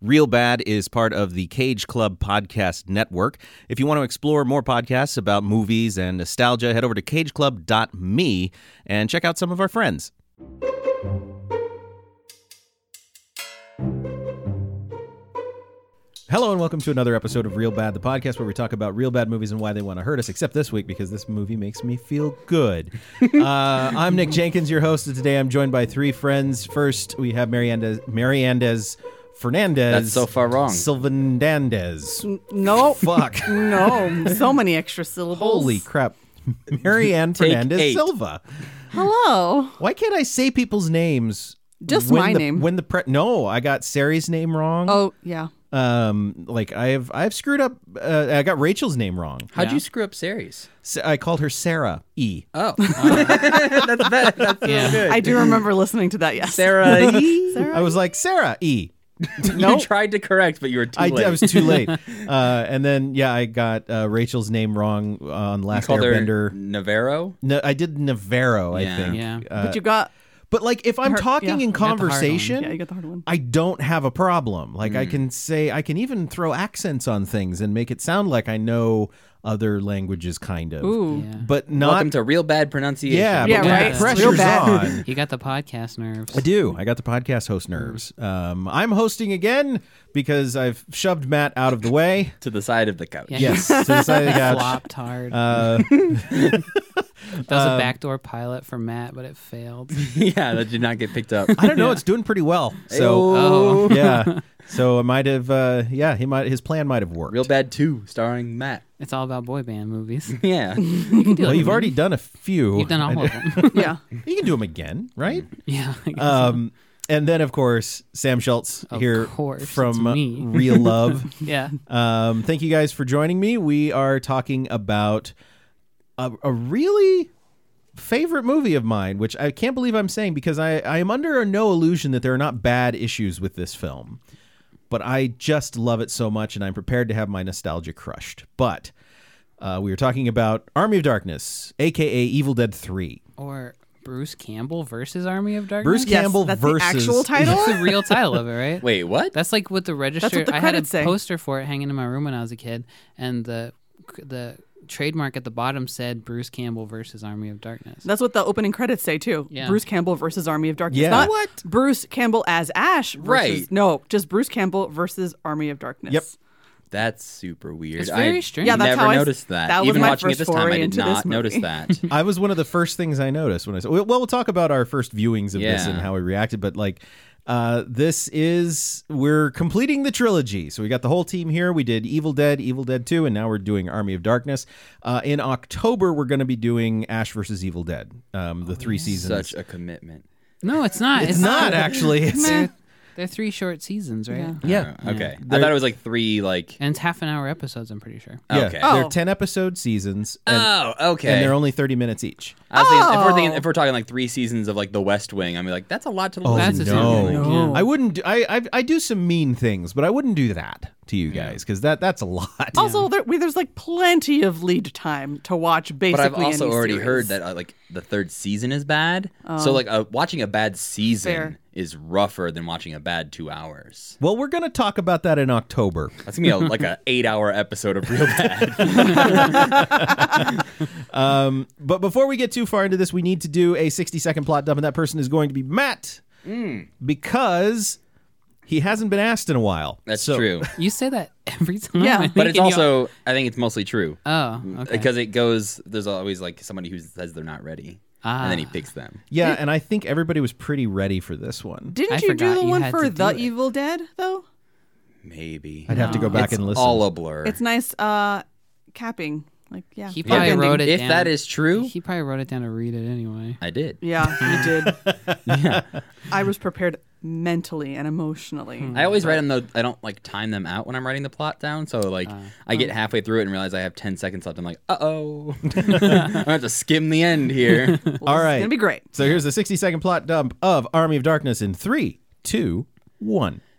Real Bad is part of the Cage Club Podcast Network. If you want to explore more podcasts about movies and nostalgia, head over to cageclub.me and check out some of our friends. Hello and welcome to another episode of Real Bad, the podcast where we talk about real bad movies and why they want to hurt us, except this week because this movie makes me feel good. I'm Nick Jenkins, your host, and today I'm joined by three friends. First, we have Mariandez Fernandez. That's so far wrong. Sylvanandez. No. Fuck. No. So many extra syllables. Holy crap. Marianne Fernandez 8. Silva. Hello. Why can't I say people's names? Just my name. No, I got Sari's name wrong. Oh, yeah. I've screwed up. I got Rachel's name wrong. How'd you screw up Ceres? I called her Sarah E. Oh. That's bad. That's so good. I do remember listening to that, yes. Sarah E. Sarah? I was like, Sarah E. You tried to correct, but you were too late. I was too late. And then, I got Rachel's name wrong on Last Called Airbender. her Navarro? No, I did Navarro, Yeah. I think. Yeah. But you got... But like, if I'm talking in got the hard one. conversation, Yeah, you got the hard one. I don't have a problem. Like I can even throw accents on things and make it sound like I know other languages, kind of. Ooh. Yeah. But not. Welcome to Real Bad Pronunciation. Yeah, Yeah, but right. the pressure's Real bad. on. You got the podcast nerves. I do. I got the podcast host nerves. I'm hosting again because I've shoved Matt out of the way. To the side of the couch. Yeah. Yes, to the side of the couch. Flopped hard. That was a backdoor pilot for Matt, but it failed. Yeah, that did not get picked up. I don't know. It's doing pretty well. So Oh. yeah. So it might have. His plan might have worked. Real Bad 2, starring Matt. It's all about boy band movies. Yeah. Well, you've already done a few. You've done all of them. Yeah. You can do them again, right? Yeah. I guess so. And then, of course, Sam Schultz Of here course, from it's me. Real Love. Yeah. Thank you guys for joining me. We are talking about a really favorite movie of mine, which I can't believe I'm saying because I am under no illusion that there are not bad issues with this film. But I just love it so much, and I'm prepared to have my nostalgia crushed. But we were talking about Army of Darkness, a.k.a. Evil Dead 3. Or Bruce Campbell versus Army of Darkness. Bruce Yes, Campbell that's versus... the actual title? That's the real title of it, right? Wait, what? That's like what the register. That's what the I had a credits say. poster for it hanging in my room when I was a kid, and the trademark at the bottom said Bruce Campbell versus Army of Darkness. That's what the opening credits say, too. Yeah. Bruce Campbell versus Army of Darkness. Yeah. Not What? Bruce Campbell as Ash versus... Right. No, just Bruce Campbell versus Army of Darkness. Yep. That's super weird. It's very strange. Yeah, that's never how I- noticed that. that was Even my watching it first this time, I foray did into this not movie. notice that. I was one of the first things I noticed when I saw. Well, we'll talk about our first viewings of this Yeah. and how we reacted, but like, we're completing the trilogy. So we got the whole team here. We did Evil Dead 2, and now we're doing Army of Darkness. In October, we're going to be doing Ash versus Evil Dead, the 3 seasons. Such a commitment. No, it's not. It's not actually. It's, They're 3 short seasons, right? Yeah. yeah. Okay. I They're- thought it was like 3, like... And it's half-an-hour episodes, I'm pretty sure. Yeah, Okay. they're Oh. 10 episode seasons, and, Oh, okay. and they're only 30 minutes each. I was thinking, Oh. if we're talking like 3 seasons of like The West Wing, I'm like, that's a lot to Oh listen That's a to. no. season. Yeah. I wouldn't. I do some mean things, but I wouldn't do that to you guys because that's a lot. Also, there's like plenty of lead time to watch basically But I've also any already series. heard that like the 3rd season is bad. So like watching a bad season Fair. is rougher than watching a bad 2 hours. Well, we're gonna talk about that in October. That's gonna be like an 8-hour episode of Real Bad. But before we get too far into this, we need to do a 60-second plot dump, and that person is going to be Matt because he hasn't been asked in a while. That's So- true. You say that every time. Yeah. I think, But it's and you- also, I think it's mostly true. Oh, okay. Because it goes, there's always like somebody who says they're not ready. And then he picks them. Yeah, and I think everybody was pretty ready for this one. Didn't I you do forgot the you one had for to The do it. Evil Dead, though? Maybe. I'd have to go back It's and listen. all a blur. It's nice capping. Like, yeah. He probably If- wrote it if down. that is true, He probably wrote it down to read it anyway. I did. Yeah, you did. I was prepared mentally and emotionally. I always write them though. I don't like time them out when I'm writing the plot down. So like I get halfway through it and realize I have 10 seconds left. I'm like, uh-oh. I'm gonna have to skim the end here. All right. It's gonna be great. So here's the 60-second plot dump of Army of Darkness in 3, 2, 1.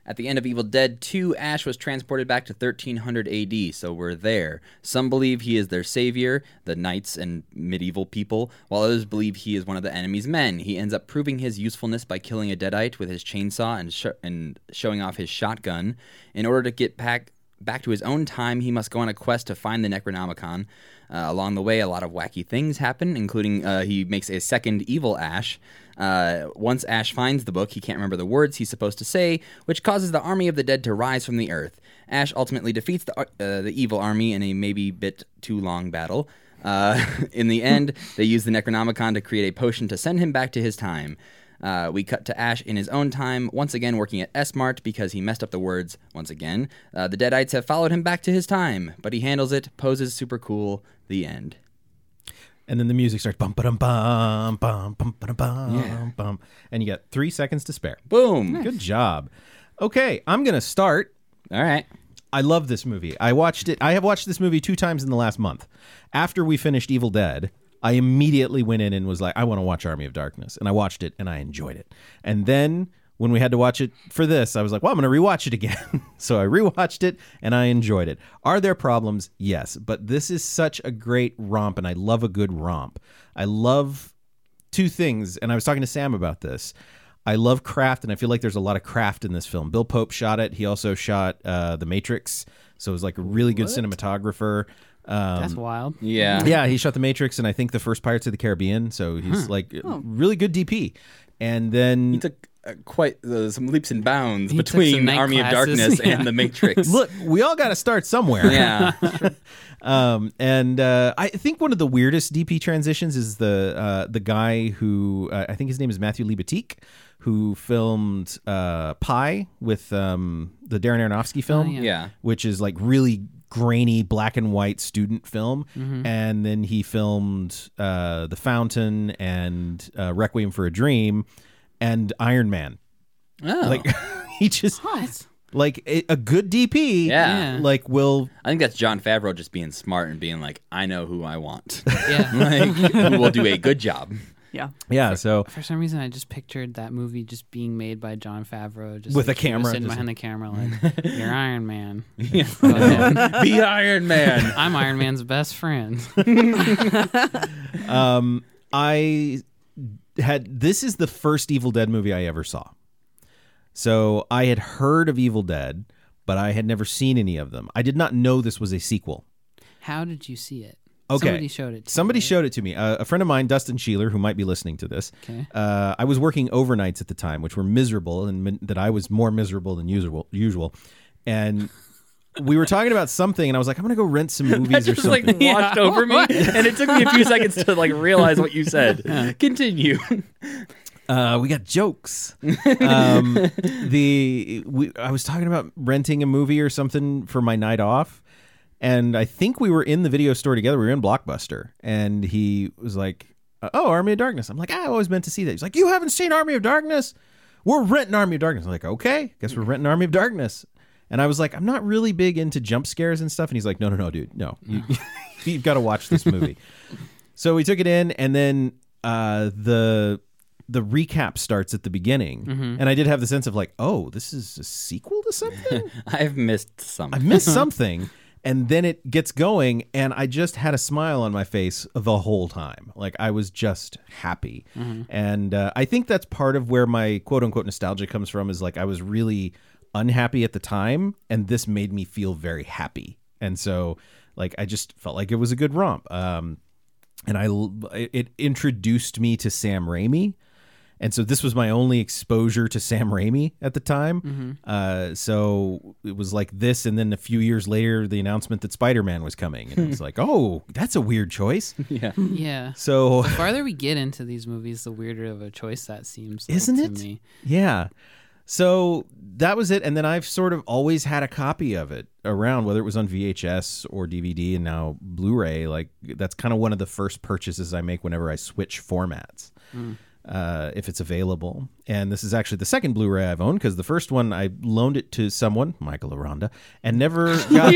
At the end of Evil Dead 2, Ash was transported back to 1300 AD, so we're there. Some believe he is their savior, the knights and medieval people, while others believe he is one of the enemy's men. He ends up proving his usefulness by killing a Deadite with his chainsaw and showing off his shotgun. In order to get back to his own time, he must go on a quest to find the Necronomicon. Along the way, a lot of wacky things happen, including he makes a second evil Ash. Once Ash finds the book, he can't remember the words he's supposed to say, which causes the army of the dead to rise from the earth. Ash ultimately defeats the evil army in a maybe bit too long battle. In the end, they use the Necronomicon to create a potion to send him back to his time. We cut to Ash in his own time, once again working at S-Mart because he messed up the words once again. The Deadites have followed him back to his time, but he handles it, poses super cool, the end. And then the music starts bum ba bum bum bum bum bum, and you got 3 seconds to spare. Boom. Good job. Okay, I'm gonna start. All right. I love this movie. I have watched this movie 2 times in the last month. After we finished Evil Dead, I immediately went in and was like, I want to watch Army of Darkness. And I watched it and I enjoyed it. And then when we had to watch it for this, I was like, well, I'm going to rewatch it again. So I rewatched it and I enjoyed it. Are there problems? Yes. But this is such a great romp and I love a good romp. I love 2 things. And I was talking to Sam about this. I love craft, and I feel like there's a lot of craft in this film. Bill Pope shot it. He also shot The Matrix, so it was like a really good cinematographer. That's wild. Yeah. Yeah, he shot The Matrix, and I think the first Pirates of the Caribbean, so he's like really good DP. And then... He took quite some leaps and bounds He took some between night Army of classes, Darkness yeah. and The Matrix. Look, we all got to start somewhere. Yeah. I think one of the weirdest DP transitions is the guy who I think his name is Matthew Libatique, who filmed Pi with the Darren Aronofsky film, Yeah. which is like really grainy black and white student film, and then he filmed The Fountain and Requiem for a Dream and Iron Man. Oh. Like he just like a good DP. Yeah. Like will. I think that's Jon Favreau just being smart and being like, I know who I want. Yeah. Like, who will do a good job. Yeah. Yeah. So For some reason, I just pictured that movie just being made by Jon Favreau, just With like, a camera, sitting just behind the camera, like you're Iron Man. Yeah. Go ahead. Be Iron Man. I'm Iron Man's best friend. this is the first Evil Dead movie I ever saw. So I had heard of Evil Dead, but I had never seen any of them. I did not know this was a sequel. How did you see it? Okay. Somebody showed it to Somebody you, right? showed it to me. A friend of mine, Dustin Sheeler, who might be listening to this. Okay. I was working overnights at the time, which were miserable, and that I was more miserable than usual. And we were talking about something, and I was like, I'm going to go rent some That movies or just like something. washed over me, and it took me a few seconds to like realize what you said. Continue. We got jokes. I was talking about renting a movie or something for my night off, and I think we were in the video store together. We were in Blockbuster, and he was like, "Oh, Army of Darkness." I'm like, "I always meant to see that." He's like, "You haven't seen Army of Darkness? We're renting Army of Darkness." I'm like, "Okay, guess we're renting Army of Darkness." And I was like, "I'm not really big into jump scares and stuff." And he's like, "No, dude, no, you've got to watch this movie." So we took it in, and then the recap starts at the beginning, and I did have the sense of like, oh, this is a sequel to something? I've missed some. I missed something. And then it gets going, and I just had a smile on my face the whole time. Like, I was just happy. And I think that's part of where my quote-unquote nostalgia comes from, is like I was really unhappy at the time, and this made me feel very happy. And so, like, I just felt like it was a good romp. And it introduced me to Sam Raimi. And so this was my only exposure to Sam Raimi at the time. So it was like this, and then a few years later, the announcement that Spider-Man was coming. And it was like, oh, that's a weird choice. Yeah. Yeah. So The farther we get into these movies, the weirder of a choice that seems. Like, Isn't to it? Me. Yeah. So that was it. And then I've sort of always had a copy of it around, whether it was on VHS or DVD and now Blu-ray. Like, that's kind of one of the first purchases I make whenever I switch formats. If it's available. And this is actually the second Blu-ray I've owned, because the first one I loaned it to someone, Michael Aranda, and never got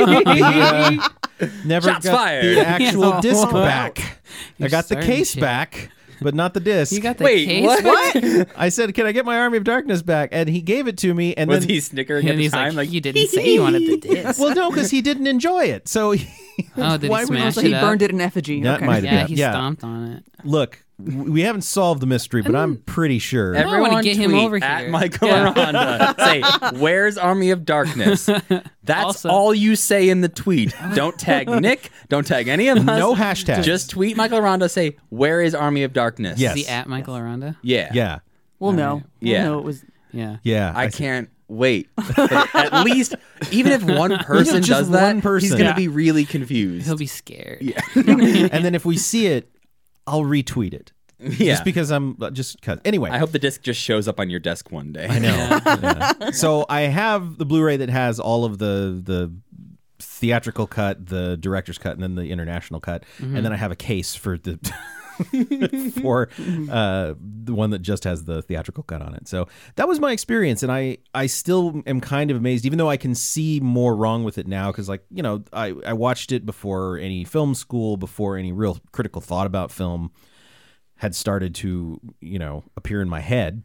Shots fired. the actual Yeah. disc Wow. back. I You're got the starting case shit. back, but not the disc. You got the Wait, case. what? I said, "Can I get my Army of Darkness back?" And he gave it to me. And Was then he snickering at And the he's time? like, you didn't say you wanted the disc. well, no, because he didn't enjoy it. So Oh, did he why would smash So he it up? burned it in effigy. That Okay. might have Yeah, been. he Yeah. stomped on it. Look, we haven't solved the mystery, but I'm pretty sure. I wanna Everyone get him tweet over at here. Michael Yeah. Aranda. Say, "Where's Army of Darkness?" That's Also- all you say in the tweet. Don't tag Nick. Don't tag any of us. No hashtags. Just tweet Michael Aranda. Say, "Where is Army of Darkness?" Yes. Is he at Michael Aranda? Yeah. Yeah. We'll know. Alright. Yeah. We'll know it was. Yeah. Yeah. I see. can't wait. But at least, even if one person just does that, one person. he's going to Yeah. be really confused. He'll be scared. Yeah. And then if we see it, I'll retweet it. Yeah. Just because I'm just cause. Anyway. I hope the disc just shows up on your desk one day. I know. Yeah. So I have the Blu-ray that has all of the theatrical cut, the director's cut, and then the international cut, and then I have a case for the for the one that just has the theatrical cut on it. So that was my experience, and I still am kind of amazed, even though I can see more wrong with it now, because I watched it before any film school, before any real critical thought about film had started to appear in my head.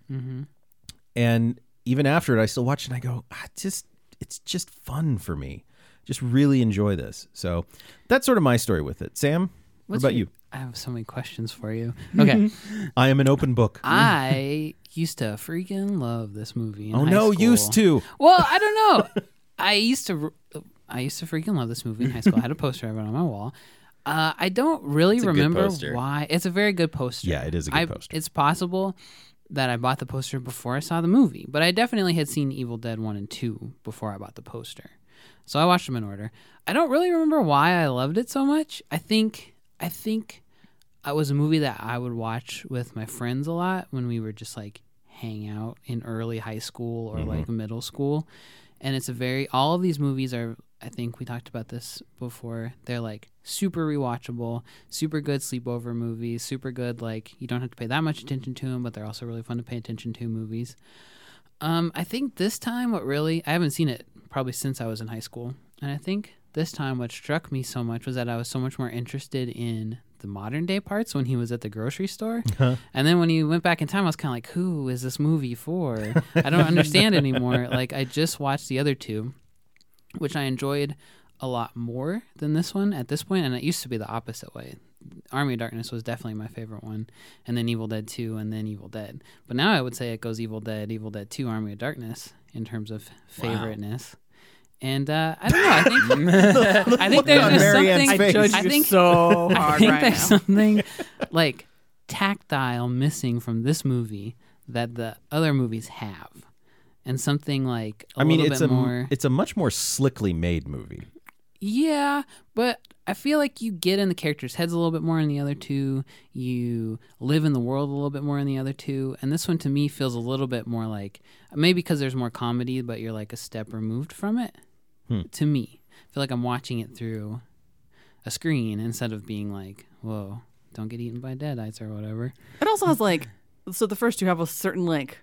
And even after it, I still watch it and I go, it's just fun for me. Just really enjoy this. So that's sort of my story with it. Sam, what about you? I have so many questions for you. Okay. I am an open book. I used to freaking love this movie in Oh high no, school. used to. Well, I don't know. I used to freaking love this movie in high school. I had a poster of it on my wall. I don't really It's a good remember poster. why. It's a very good poster. Yeah, it is a good poster. It's possible that I bought the poster before I saw the movie, but I definitely had seen Evil Dead 1 and 2 before I bought the poster. So I watched them in order. I don't really remember why I loved it so much. I think it was a movie that I would watch with my friends a lot when we were just like hang out in early high school or like middle school. And it's all of these movies are, I think we talked about this before, they're like super rewatchable, super good sleepover movies, super good, like you don't have to pay that much attention to them, but they're also really fun to pay attention to movies. I think this time I haven't seen it probably since I was in high school. And I think this time what struck me so much was that I was so much more interested in the modern day parts when he was at the grocery store. And then when he went back in time, I was kind of like, who is this movie for? I don't understand anymore. Like I just watched the other two, which I enjoyed a lot more than this one at this point, and it used to be the opposite way. Army of Darkness was definitely my favorite one, and then Evil Dead 2, and then Evil Dead. But now I would say it goes Evil Dead 2, Army of Darkness in terms of favoriteness. And I don't know. I think there's on just Marianne's something. face. Judge I you think so I hard think right there's now. something like tactile missing from this movie that the other movies have, and something like a little bit more. it's a much more slickly made movie. Yeah, but I feel like you get in the characters' heads a little bit more in the other two. You live in the world a little bit more in the other two. And this one to me feels a little bit more like, maybe because there's more comedy, but you're like a step removed from it. To me, I feel like I'm watching it through a screen instead of being like, whoa, don't get eaten by deadites or whatever. It also has so the first two have a certain like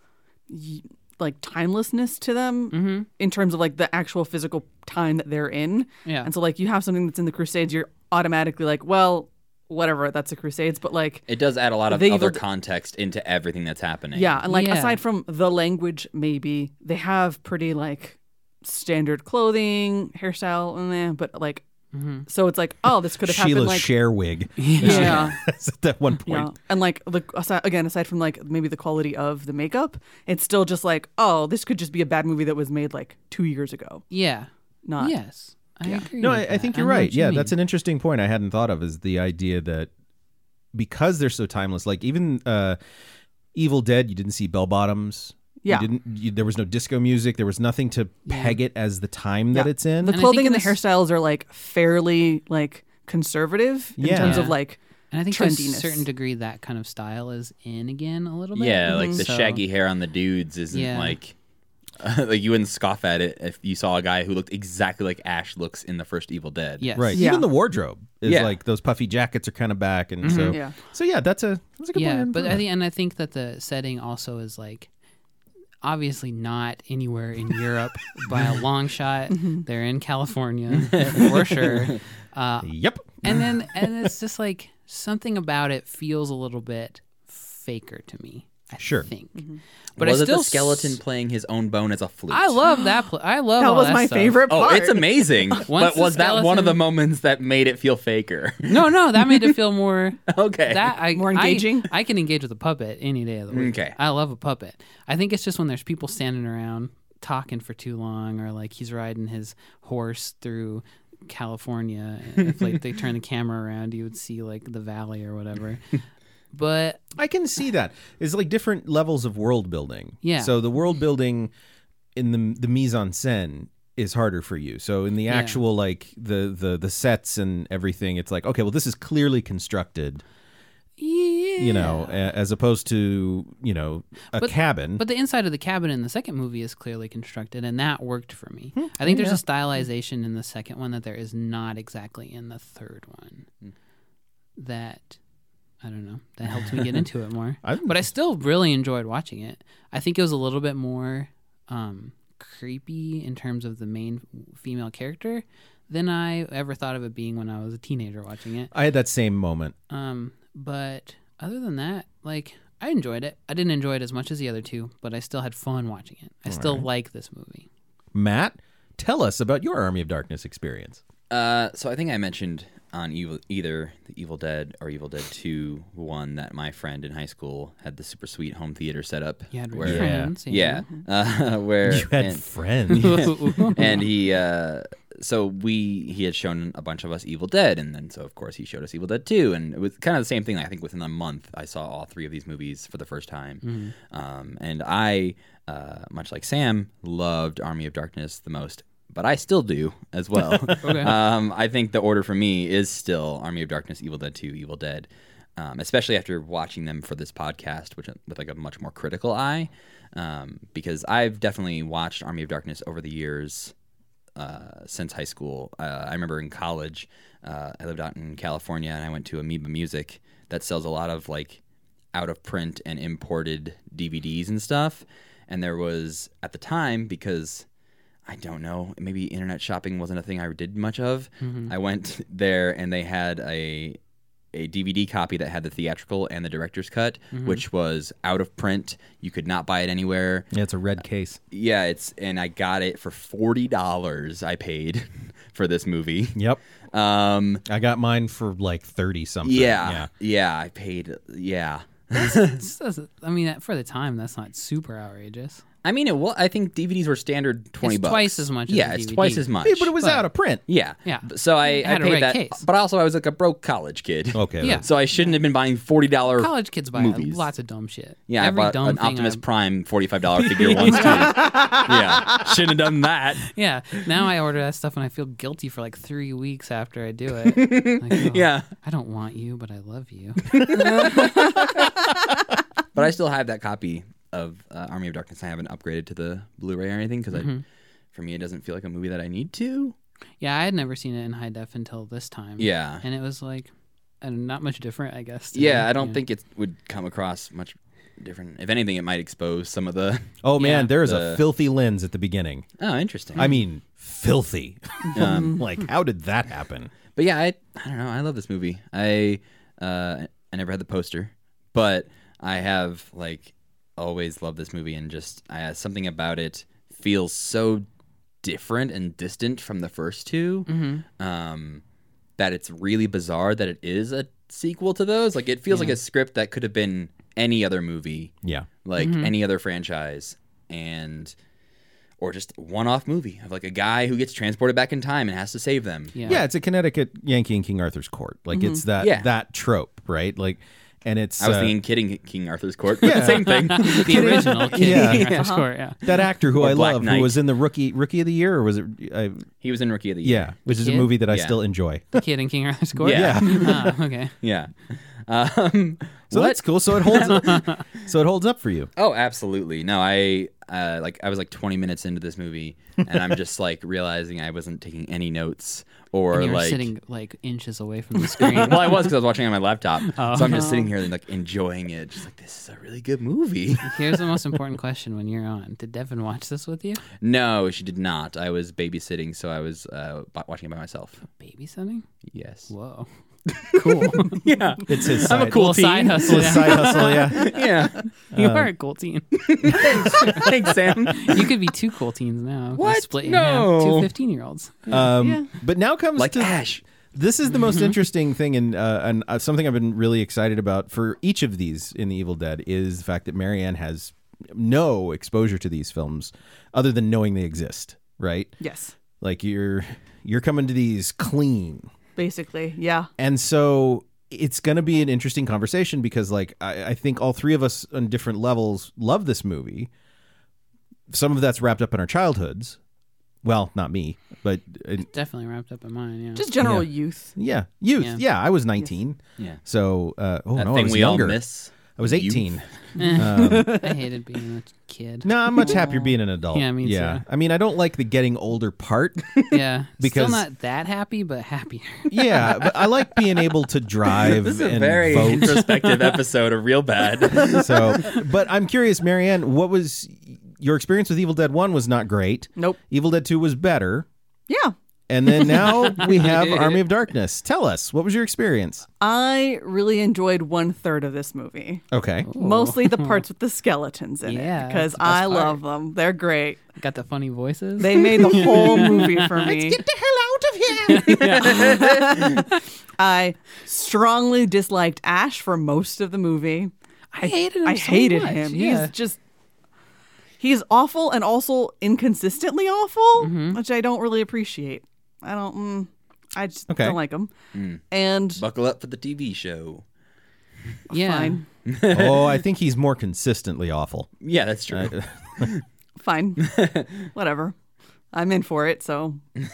timelessness to them in terms of like the actual physical time that they're in. Yeah. And so like you have something that's in the Crusades, you're automatically like, well, whatever, that's the Crusades. But like, It does add a lot of The other Evil- context into everything that's happening. yeah. And like, Yeah. aside from the language, maybe they have pretty like standard clothing, hairstyle, but like, so it's like, oh, this could have happened Sheila's like, share wig. yeah. At that one point. Yeah, and like aside from like maybe the quality of the makeup, it's still just like, oh, this could just be a bad movie that was made like 2 years ago. Yeah. Not Yes. I agree. No, with I that. think you're know right. what you Yeah, mean. that's an interesting point I hadn't thought of, is the idea that because they're so timeless, like even Evil Dead, you didn't see bell bottoms. Yeah. There was no disco music. There was nothing to peg it as the time that Yeah. it's in. The And I clothing think and the in this- hairstyles are like fairly like conservative in Yeah. terms Yeah. of like And I think to a trendiness. certain degree that kind of style is in again a little bit. Yeah, like the So- shaggy hair on the dudes isn't Yeah. like like you wouldn't scoff at it if you saw a guy who looked exactly like Ash looks in the first Evil Dead. Yes. Right. Yeah. Even the wardrobe is Yeah. like those puffy jackets are kind of back, and so Yeah. so yeah, that's a good Yeah, point. but I think that the setting also is like obviously not anywhere in Europe by a long shot. They're in California for sure. Yep. And it's just like something about it feels a little bit faker to me. I Sure. think. Mm-hmm. But was I it still the skeleton playing his own bone as a flute? I love that. I love That all was that my stuff. favorite Oh, part. it's amazing. But the was that one of skeleton- the moments that made it feel faker? No, that made it feel more. Okay. More engaging? I can engage with a puppet any day of the week. Okay. I love a puppet. I think it's just when there's people standing around talking for too long, or like he's riding his horse through California. If like they turn the camera around, you would see like the valley or whatever. But I can see that. It's like different levels of world building. Yeah. So the world building in the mise en scène is harder for you. So in the actual like the sets and everything, it's like, okay, well, this is clearly constructed. yeah, You know, as opposed to a cabin. But the inside of the cabin in the second movie is clearly constructed, and that worked for me. I think there's a stylization in the second one that there is not exactly in the third one. That, I don't know, that helped me get into it more. But I still really enjoyed watching it. I think it was a little bit more creepy in terms of the main female character than I ever thought of it being when I was a teenager watching it. I had that same moment. But other than that, like, I enjoyed it. I didn't enjoy it as much as the other two, but I still had fun watching it. I still like this movie. Matt, tell us about your Army of Darkness experience. So I think I mentioned on either the Evil Dead or Evil Dead 2 one that my friend in high school had the super sweet home theater set up. You had where, friends. Yeah. Where You had friends. and he had shown a bunch of us Evil Dead, and then so of course he showed us Evil Dead 2, and it was kind of the same thing. I think within a month I saw all three of these movies for the first time. And I, much like Sam, loved Army of Darkness the most. But I still do as well. Okay. I think the order for me is still Army of Darkness, Evil Dead 2, Evil Dead, especially after watching them for this podcast, with like a much more critical eye, because I've definitely watched Army of Darkness over the years since high school. I remember in college, I lived out in California, and I went to Amoeba Music that sells a lot of like out of print and imported DVDs and stuff. And there was, at the time, because I don't know, maybe internet shopping wasn't a thing I did much of. I went there and they had a DVD copy that had the theatrical and the director's cut, which was out of print. You could not buy it anywhere. Yeah, it's a red case. Yeah, and I got it for $40 I paid for this movie. Yep. I got mine for like 30 something. Yeah, I paid, yeah. I mean, for the time, that's not super outrageous. I mean, I think DVDs were standard $20. It's twice as much as Yeah, a it's DVD. twice as much. Yeah, but it was out of print. Yeah. Yeah. So I had a paid red that. case. But also I was like a broke college kid. Okay. Yeah. So I shouldn't have been buying $40 College kids buy movies. lots of dumb shit. Yeah, Every I bought dumb an thing Optimus I- Prime $45 figure once too. Yeah. Shouldn't have done that. Yeah. Now I order that stuff and I feel guilty for like 3 weeks after I do it. Like, oh, Yeah. I don't want you, but I love you. But I still have that copy of Army of Darkness. I haven't upgraded to the Blu-ray or anything because for me it doesn't feel like a movie that I need to. Yeah, I had never seen it in high def until this time. Yeah. And it was like, not much different, I guess. to Yeah, me. I don't think it would come across much different. If anything, it might expose some of the... Oh, man, Yeah. there's a filthy lens at the beginning. Oh, interesting. I mean, filthy. Like, how did that happen? But yeah, I don't know. I love this movie. I never had the poster, but I have like always loved this movie, and just something about it feels so different and distant from the first two. That it's really bizarre that it is a sequel to those. Like it feels like a script that could have been any other movie, Yeah. like any other franchise, or just one-off movie of like a guy who gets transported back in time and has to save them. Yeah, it's a Connecticut Yankee in King Arthur's court. Like it's that Yeah. that trope, right? Like, and it's I was thinking Kidding King Arthur's Court, but the same thing. The original kid. Yeah. Yeah. Sure, yeah. that actor who Or I Black love, Knight. who was in the rookie of the year, or was it? He was in Rookie of the Year. Yeah, which is a kid? movie that I Yeah. still enjoy. The kid in King Arthur's Court? Yeah. Ah, okay. Yeah. So that's cool. So it holds up for you. Oh, absolutely. No, I was like 20 minutes into this movie, and I'm just like realizing I wasn't taking any notes or And you were like. sitting like inches away from the screen. Well, I was because I was watching it on my laptop, so I'm just sitting here and like enjoying it, just like this is a really good movie. Here's the most important question when you're on. Did Devin watch this with you? No, she did not. I was babysitting, so I was watching it by myself. Babysitting? Yes. Whoa. Cool. Yeah. It's his I'm a side, cool side teen. hustle. his Yeah. side hustle. Yeah. Yeah. You are a cool teen. Thanks, Sam. You could be two cool teens now. What? Split in No. half. Two 15-year-olds. Yeah. But now comes Like to Ash. this is the most interesting thing, and something I've been really excited about for each of these in the Evil Dead is the fact that Marianne has no exposure to these films other than knowing they exist. Right? Yes. Like you're coming to these clean. Basically, yeah. And so it's going to be an interesting conversation because, like, I think all three of us on different levels love this movie. Some of that's wrapped up in our childhoods. Well, not me, but Definitely wrapped up in mine. Yeah. Just general youth. yeah, youth. Yeah. Yeah, I was 19. Yeah. So, That I thing was we younger. all miss. I was 18. I hated being a kid. No, I'm much happier being an adult. Yeah, me too. I mean, I don't like the getting older part. Yeah. Because- Still not that happy, but happier. Yeah, but I like being able to drive This is a and very vote. introspective episode of Real Bad. So, but I'm curious, Marianne, what was your experience with Evil Dead 1 was not great. Nope. Evil Dead 2 was better. Yeah. And then now we have Army of Darkness. Tell us, what was your experience? I really enjoyed 1/3 of this movie. Okay. Mostly the parts with the skeletons in Yeah, it because that's the best I part. love them. They're great. Got the funny voices. They made the whole movie for me. the hell out of here! I strongly disliked Ash for most of the movie. I hated him. I so hated much. him. Yeah. He's awful and also inconsistently awful, Mm-hmm. which I don't really appreciate. I just Okay. don't like him. And Buckle up for the TV show. Yeah. fine. Oh, I think he's more consistently awful. Yeah, that's true. Fine. Whatever. I'm in for it, so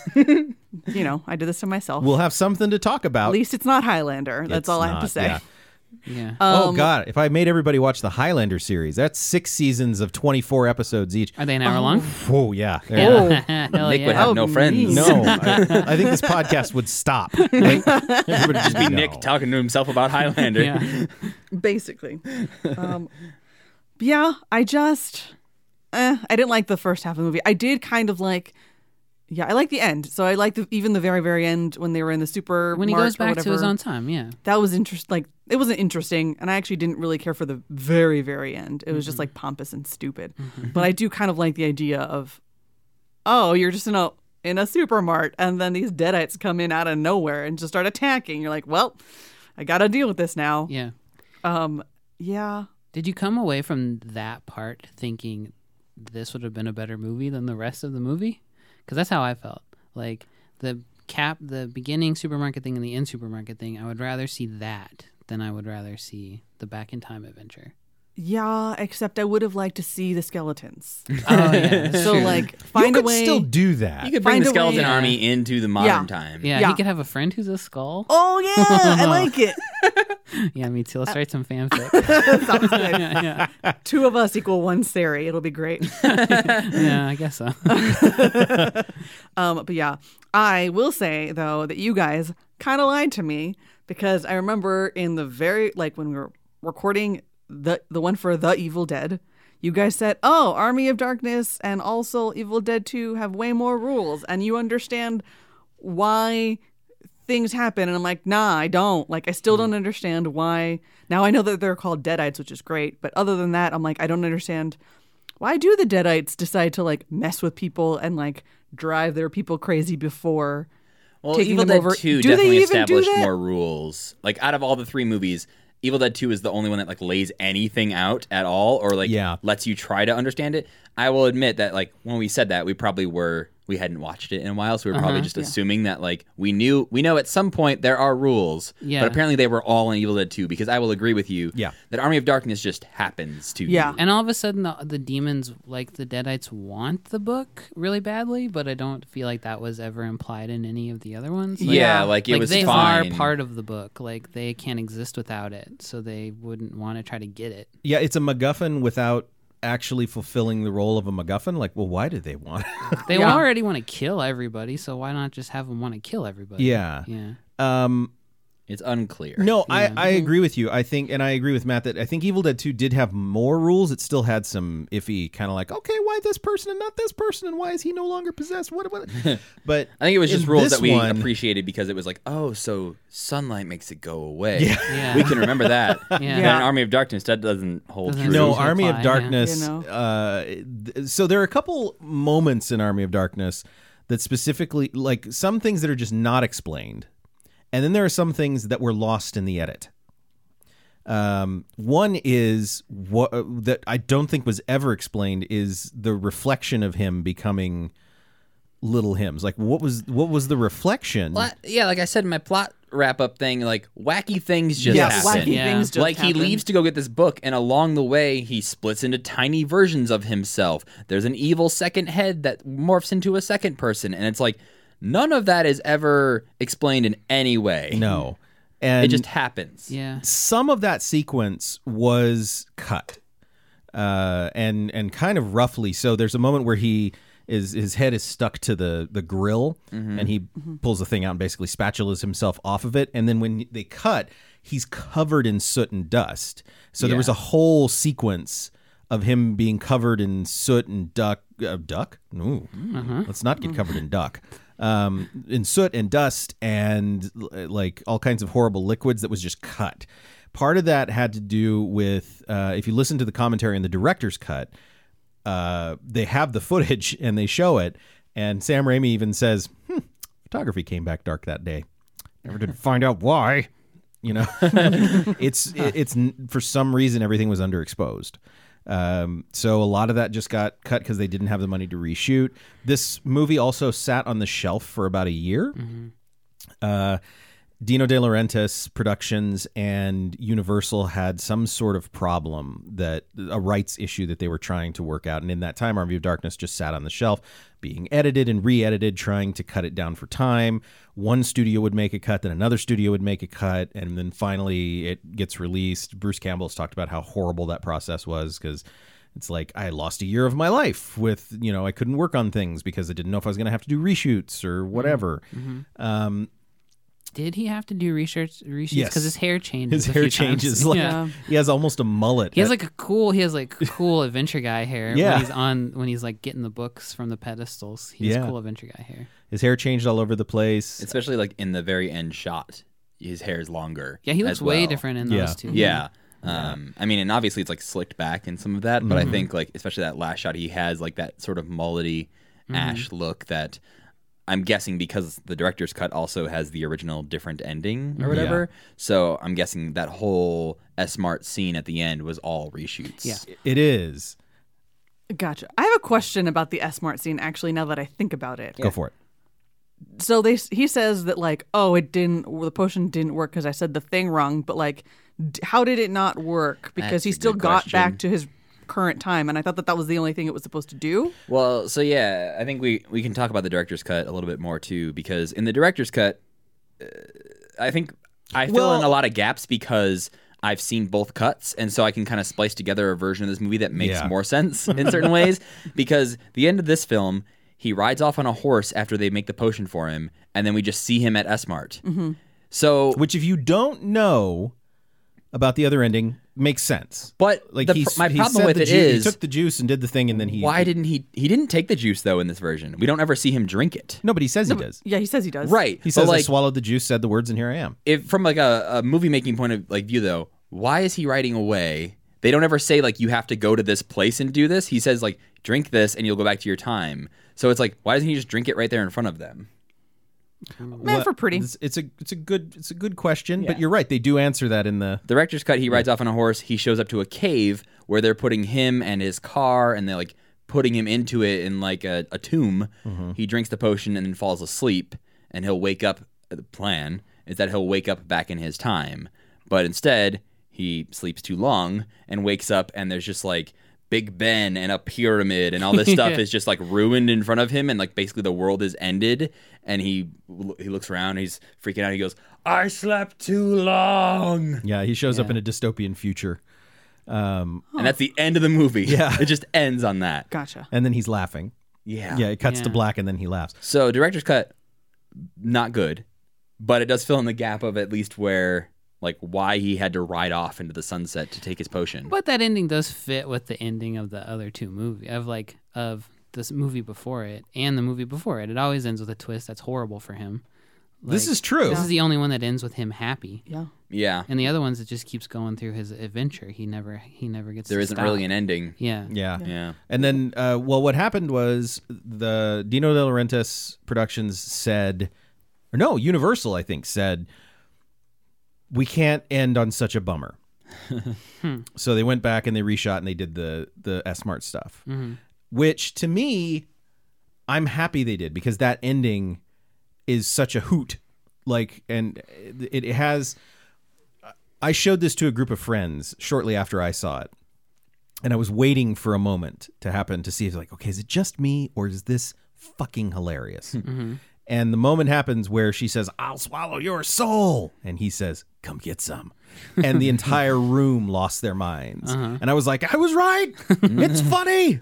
I did this to myself. We'll have something to talk about. At least it's not Highlander. That's It's all I have to not, say. yeah. Yeah. Oh God! If I made everybody watch the Highlander series, that's 6 seasons of 24 episodes each. Are they an hour long? Oh yeah. Yeah. Hell Nick yeah. would have Oh, no friends. mean. No, I think this podcast would stop. Like, everybody just Be Nick talking to himself about Highlander. Yeah. Basically. Yeah, I didn't like the first half of the movie. I did kind of like, I like the end. So I like even the very, very end when they were in the super When he goes back to his own time. Yeah. That was interesting. Like, it wasn't interesting, and I actually didn't really care for the very, very end. It was just like pompous and stupid. But I do kind of like the idea of, oh, you're just in a supermart, and then these deadites come in out of nowhere and just start attacking. You're like, well, I got to deal with this now. Yeah. Yeah. Did you come away from that part thinking this would have been a better movie than the rest of the movie? Because that's how I felt. Like the beginning supermarket thing and the end supermarket thing, I would rather see that than I would rather see the back in time adventure. Yeah, except I would have liked to see the skeletons. Oh yeah. that's So, true. like, You find a could way. still do that. You could bring Find the a way- skeleton Yeah. army into the modern Yeah. time. yeah, Yeah. he could have a friend who's a skull. Oh, yeah, I like it. Yeah, me too. Let's write some fanfic. Sounds good. yeah, 2 of us equal 1 Sari. It'll be great. yeah, I guess so. But yeah, I will say, though, that you guys kind of lied to me because I remember in the when we were recording the one for The Evil Dead, you guys said, oh, Army of Darkness and also Evil Dead 2 have way more rules and you understand why things happen. And I'm like, nah, I don't. Like, I still don't understand why. Now I know that they're called Deadites, which is great. But other than that, I'm like, I don't understand. Why do the Deadites decide to like mess with people and like drive their people crazy before Well, taking Evil them Dead over? 2 Do they definitely even do established that? more rules. Like, out of all the 3 movies, Evil Dead 2 is the only one that, like, lays anything out at all or, like, lets you try to understand it. I will admit that, like, when we said that, we hadn't watched it in a while, so we were probably just assuming that, like, we know at some point there are rules, Yeah. but apparently they were all in Evil Dead 2, because I will agree with you Yeah. that Army of Darkness just happens to Yeah. you. And all of a sudden, the demons, like the Deadites, want the book really badly, but I don't feel like that was ever implied in any of the other ones. Like, Yeah, like, it like was they fine. are part of the book. Like they can't exist without it, so they wouldn't want to try to get it. Yeah, it's a MacGuffin without actually fulfilling the role of a MacGuffin. Like, well, why did they want it? They Yeah. already want to kill everybody, so why not just have them want to kill everybody? Yeah. Yeah. It's unclear. No, I agree with you. I think, and I agree with Matt that I think Evil Dead 2 did have more rules. It still had some iffy kind of like, okay, why this person and not this person, and why is he no longer possessed? What? But I think it was just in rules this that we one- appreciated because it was like, oh, so sunlight makes it go away. Yeah. We can remember that. Yeah. And in Army of Darkness, that doesn't hold Doesn't true. No, Rules Army of apply, yeah. Darkness. You know? So there are a couple moments in Army of Darkness that specifically, like some things that are just not explained, and then there are some things that were lost in the edit. One is what that I don't think was ever explained is the reflection of him becoming Little Hims. Like what was the reflection? Yeah, like I said in my plot wrap-up thing, like wacky things just Yes. happen. Wacky Yeah. things just Like he happen. leaves to go get this book, and along the way, he splits into tiny versions of himself. There's an evil second head that morphs into a second person, and it's like none of that is ever explained in any way. No, and It just happens. Yeah. some of that sequence was cut, and kind of roughly. So there's a moment where his head is stuck to the grill, and he pulls the thing out and basically spatulas himself off of it. And then when they cut, he's covered in soot and dust. So there was a whole sequence of him being covered in soot and duck. Ooh, let's not get covered in duck. In soot and dust and like all kinds of horrible liquids that was just cut. Part of that had to do with if you listen to the commentary in the director's cut, they have the footage and they show it, and Sam Raimi even says, photography came back dark that day. Never did find out why. You know, it's for some reason everything was underexposed. So a lot of that just got cut because they didn't have the money to reshoot. This movie also sat on the shelf for about a year. Dino De Laurentiis Productions and Universal had some sort of problem, that a rights issue that they were trying to work out. And in that time, Army of Darkness just sat on the shelf, being edited and re-edited, trying to cut it down for time. One studio would make a cut, then another studio would make a cut, and then finally it gets released. Bruce Campbell has talked about how horrible that process was, because it's like, I lost a year of my life with, I couldn't work on things because I didn't know if I was going to have to do reshoots or whatever. Did he have to do reshoots? Yes. Because his hair changes. His a hair few changes. times. Like, Yeah. he has almost a mullet. He has cool adventure guy hair. Yeah. When he's like getting the books from the pedestals. He has cool adventure guy hair. His hair changed all over the place. Especially like in the very end shot, his hair is longer. Yeah, he looks as way well. different in Yeah. those two. Yeah. I mean, and obviously it's like slicked back in some of that, but I think like especially that last shot, he has like that sort of mullety ash look that I'm guessing because the director's cut also has the original different ending or whatever. So I'm guessing that whole S-Mart scene at the end was all reshoots. Yeah. It is. Gotcha. I have a question about the S-Mart scene, actually, now that I think about it. Go for it. So he says that, like, the potion didn't work because I said the thing wrong, but, like, how did it not work? Because That's he a still good got question. back to his current time, and I thought that was the only thing it was supposed to do. Well, so yeah, I think we can talk about the director's cut a little bit more too, because in the director's cut, I think I fill in a lot of gaps because I've seen both cuts, and so I can kind of splice together a version of this movie that makes more sense in certain ways. Because the end of this film, he rides off on a horse after they make the potion for him, and then we just see him at S-Mart. So, Which, if you don't know about the other ending, makes sense. but Like my he problem said with the it he is, took the juice and did the thing, and then why didn't he didn't take the juice though in this version? We don't ever see him drink it. No, but he says he does. Yeah, he says he does. Right. He but says, I like, swallowed the juice, said the words, and here I am. if from like a movie making point of like view though, why is he riding away? They don't ever say like you have to go to this place and do this. He says like drink this and you'll go back to your time. So it's like, why doesn't he just drink it right there in front of them? Man, for pretty. It's a good question, but you're right. They do answer that in the. Director's cut, he rides off on a horse. He shows up to a cave where they're putting him and his car, and they're like putting him into it in like a tomb. He drinks the potion and then falls asleep, and he'll wake up. The plan is that he'll wake up back in his time, but instead he sleeps too long and wakes up, and there's just like Big Ben and a pyramid and all this stuff is just like ruined in front of him, and like basically the world is ended. And he looks around, he's freaking out. He goes, "I slept too long." Yeah, he shows up in a dystopian future. And that's the end of the movie. Yeah. It just ends on that. Gotcha. And then he's laughing. Yeah. Yeah, it cuts to Yeah. black, and then he laughs. So director's cut, not good. but it does fill in the gap of at least where, like, why he had to ride off into the sunset to take his potion. But that ending does fit with the ending of the other two movies, of this movie before it and the movie before it. It always ends with a twist that's horrible for him. This Like, is true. This is the only one that ends with him happy. Yeah. Yeah. And the other ones, it just keeps going through his adventure. He never gets. There to isn't stop. really an ending. Yeah. Yeah. Yeah. And then, what happened was the Dino De Laurentiis Productions said, or no, Universal, I think, said, we can't end on such a bummer. So they went back and they reshot and they did the S-Mart stuff, which to me, I'm happy they did, because that ending is such a hoot. Like, and it has, I showed this to a group of friends shortly after I saw it. And I was waiting for a moment to happen to see if, like, okay, is it just me or is this fucking hilarious? And the moment happens where she says, I'll swallow your soul. And he says, come get some. And the entire room lost their minds. And I was like, I was right. It's funny.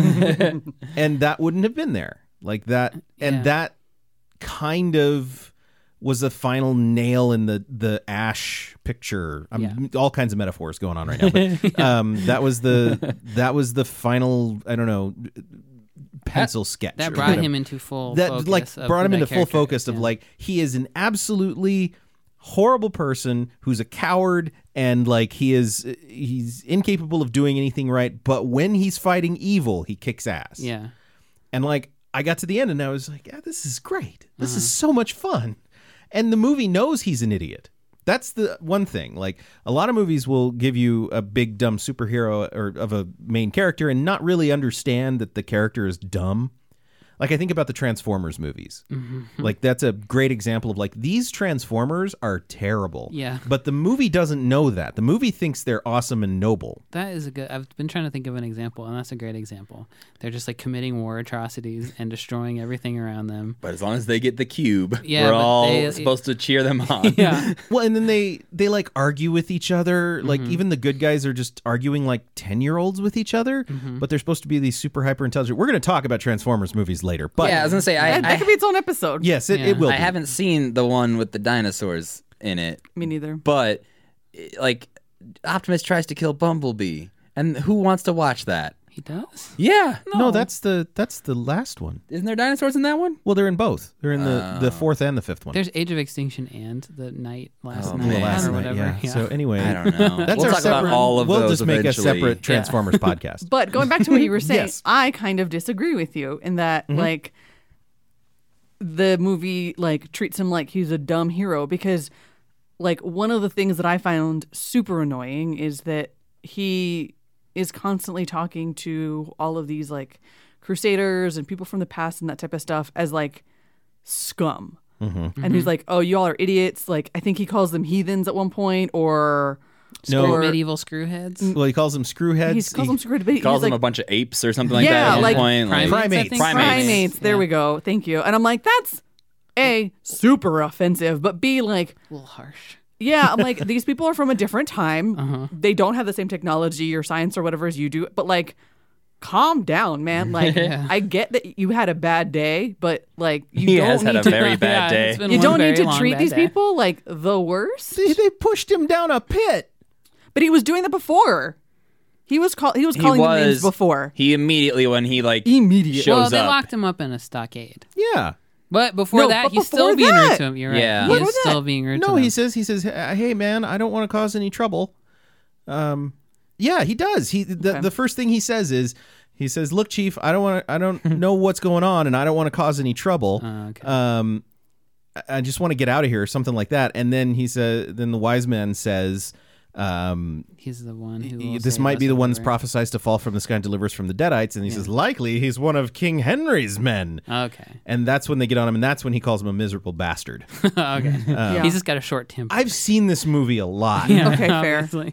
And that wouldn't have been there. Like that. And Yeah. that kind of was the final nail in the Ash picture. All kinds of metaphors going on right now. But that was the final, I don't know, pencil sketch. That or brought whatever. him into full That focus. like of brought him who into that full character focus is, of yeah. like, he is an absolutely horrible person who's a coward, and like he's incapable of doing anything right, but when he's fighting evil, he kicks ass. Yeah. And like I got to the end and I was like, yeah, this is great. This is so much fun. And the movie knows he's an idiot. That's the one thing. Like, a lot of movies will give you a big dumb superhero or of a main character and not really understand that the character is dumb. Like, I think about the Transformers movies. Like, that's a great example of, like, these Transformers are terrible. Yeah. But the movie doesn't know that. The movie thinks they're awesome and noble. That is a good. I've been trying to think of an example, and that's a great example. They're just like committing war atrocities and destroying everything around them. But as long as they get the cube, Yeah, we're but all supposed to cheer them on. Yeah. Well, and then they like argue with each other. Like, even the good guys are just arguing like 10-year-olds with each other, but they're supposed to be these super hyper intelligent. We're going to talk about Transformers movies later, but Yeah, I was gonna say That could be its own episode. yes, Yeah. it will. I be. haven't seen the one with the dinosaurs in it, Me neither. but like Optimus tries to kill Bumblebee, and who wants to watch that? He does. Yeah, No, that's the last one. isn't there dinosaurs in that one? Well, they're in both. They're in the fourth and the fifth one. There's Age of Extinction and the night last Oh, night man. the last or night, whatever. yeah. So anyway, I don't know. that's we'll our talk separate. about all of we'll those just make a eventually. separate Transformers podcast. But going back to what you were saying, Yes. I kind of disagree with you in that, like, the movie like treats him like he's a dumb hero, because like one of the things that I found super annoying is that he is constantly talking to all of these like crusaders and people from the past and that type of stuff as like scum. And he's like, oh, y'all are idiots. Like, I think he calls them heathens at one point, or No. or Medieval screwheads. Well, he calls them screwheads. he calls them screwed, but He calls he's them like, a bunch of apes or something like Yeah, that at one like point. Primates, I Primates. think? primates. There Yeah. we go. Thank you. And I'm like, that's A, super offensive, but B, like, A little harsh. yeah, I'm like, these people are from a different time. They don't have the same technology or science or whatever as you do, but like, calm down, man. Like, I get that you had a bad day, but like, you He don't has had need a to. very bad Yeah, it's day. been You one don't need very to long treat bad these day. people like the worst. They pushed him down a pit. But he was doing that before. He was calling them names before. He immediately, when he like Immediately. shows Well, they up. locked him up in a stockade. Yeah. But before No, that, but he's still before being rude that- to him. You're right. Yeah. He Before is still that- being rude to No, them. he says, hey man, I don't want to cause any trouble. Yeah, he does. The first thing he says is, he says, look, Chief, I don't know what's going on, and I don't want to cause any trouble. Okay. I just want to get out of here, or something like that. And then then the wise man says, He's the one who. will this save might us be the or one whatever. prophesied to fall from the sky and deliver us from the Deadites. And he says, likely he's one of King Henry's men. Okay. And that's when they get on him, and that's when he calls him a miserable bastard. Okay. Yeah. He's just got a short temper. I've seen this movie a lot. Yeah, Okay, fair. obviously.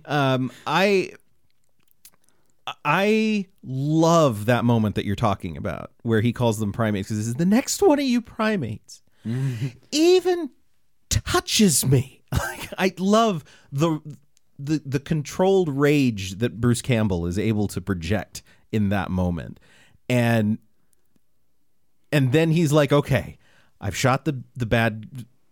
I love that moment that you're talking about, where he calls them primates, because this is the next one of you primates even touches me. Like, I love the controlled rage that Bruce Campbell is able to project in that moment, and then he's like, okay, I've shot the bad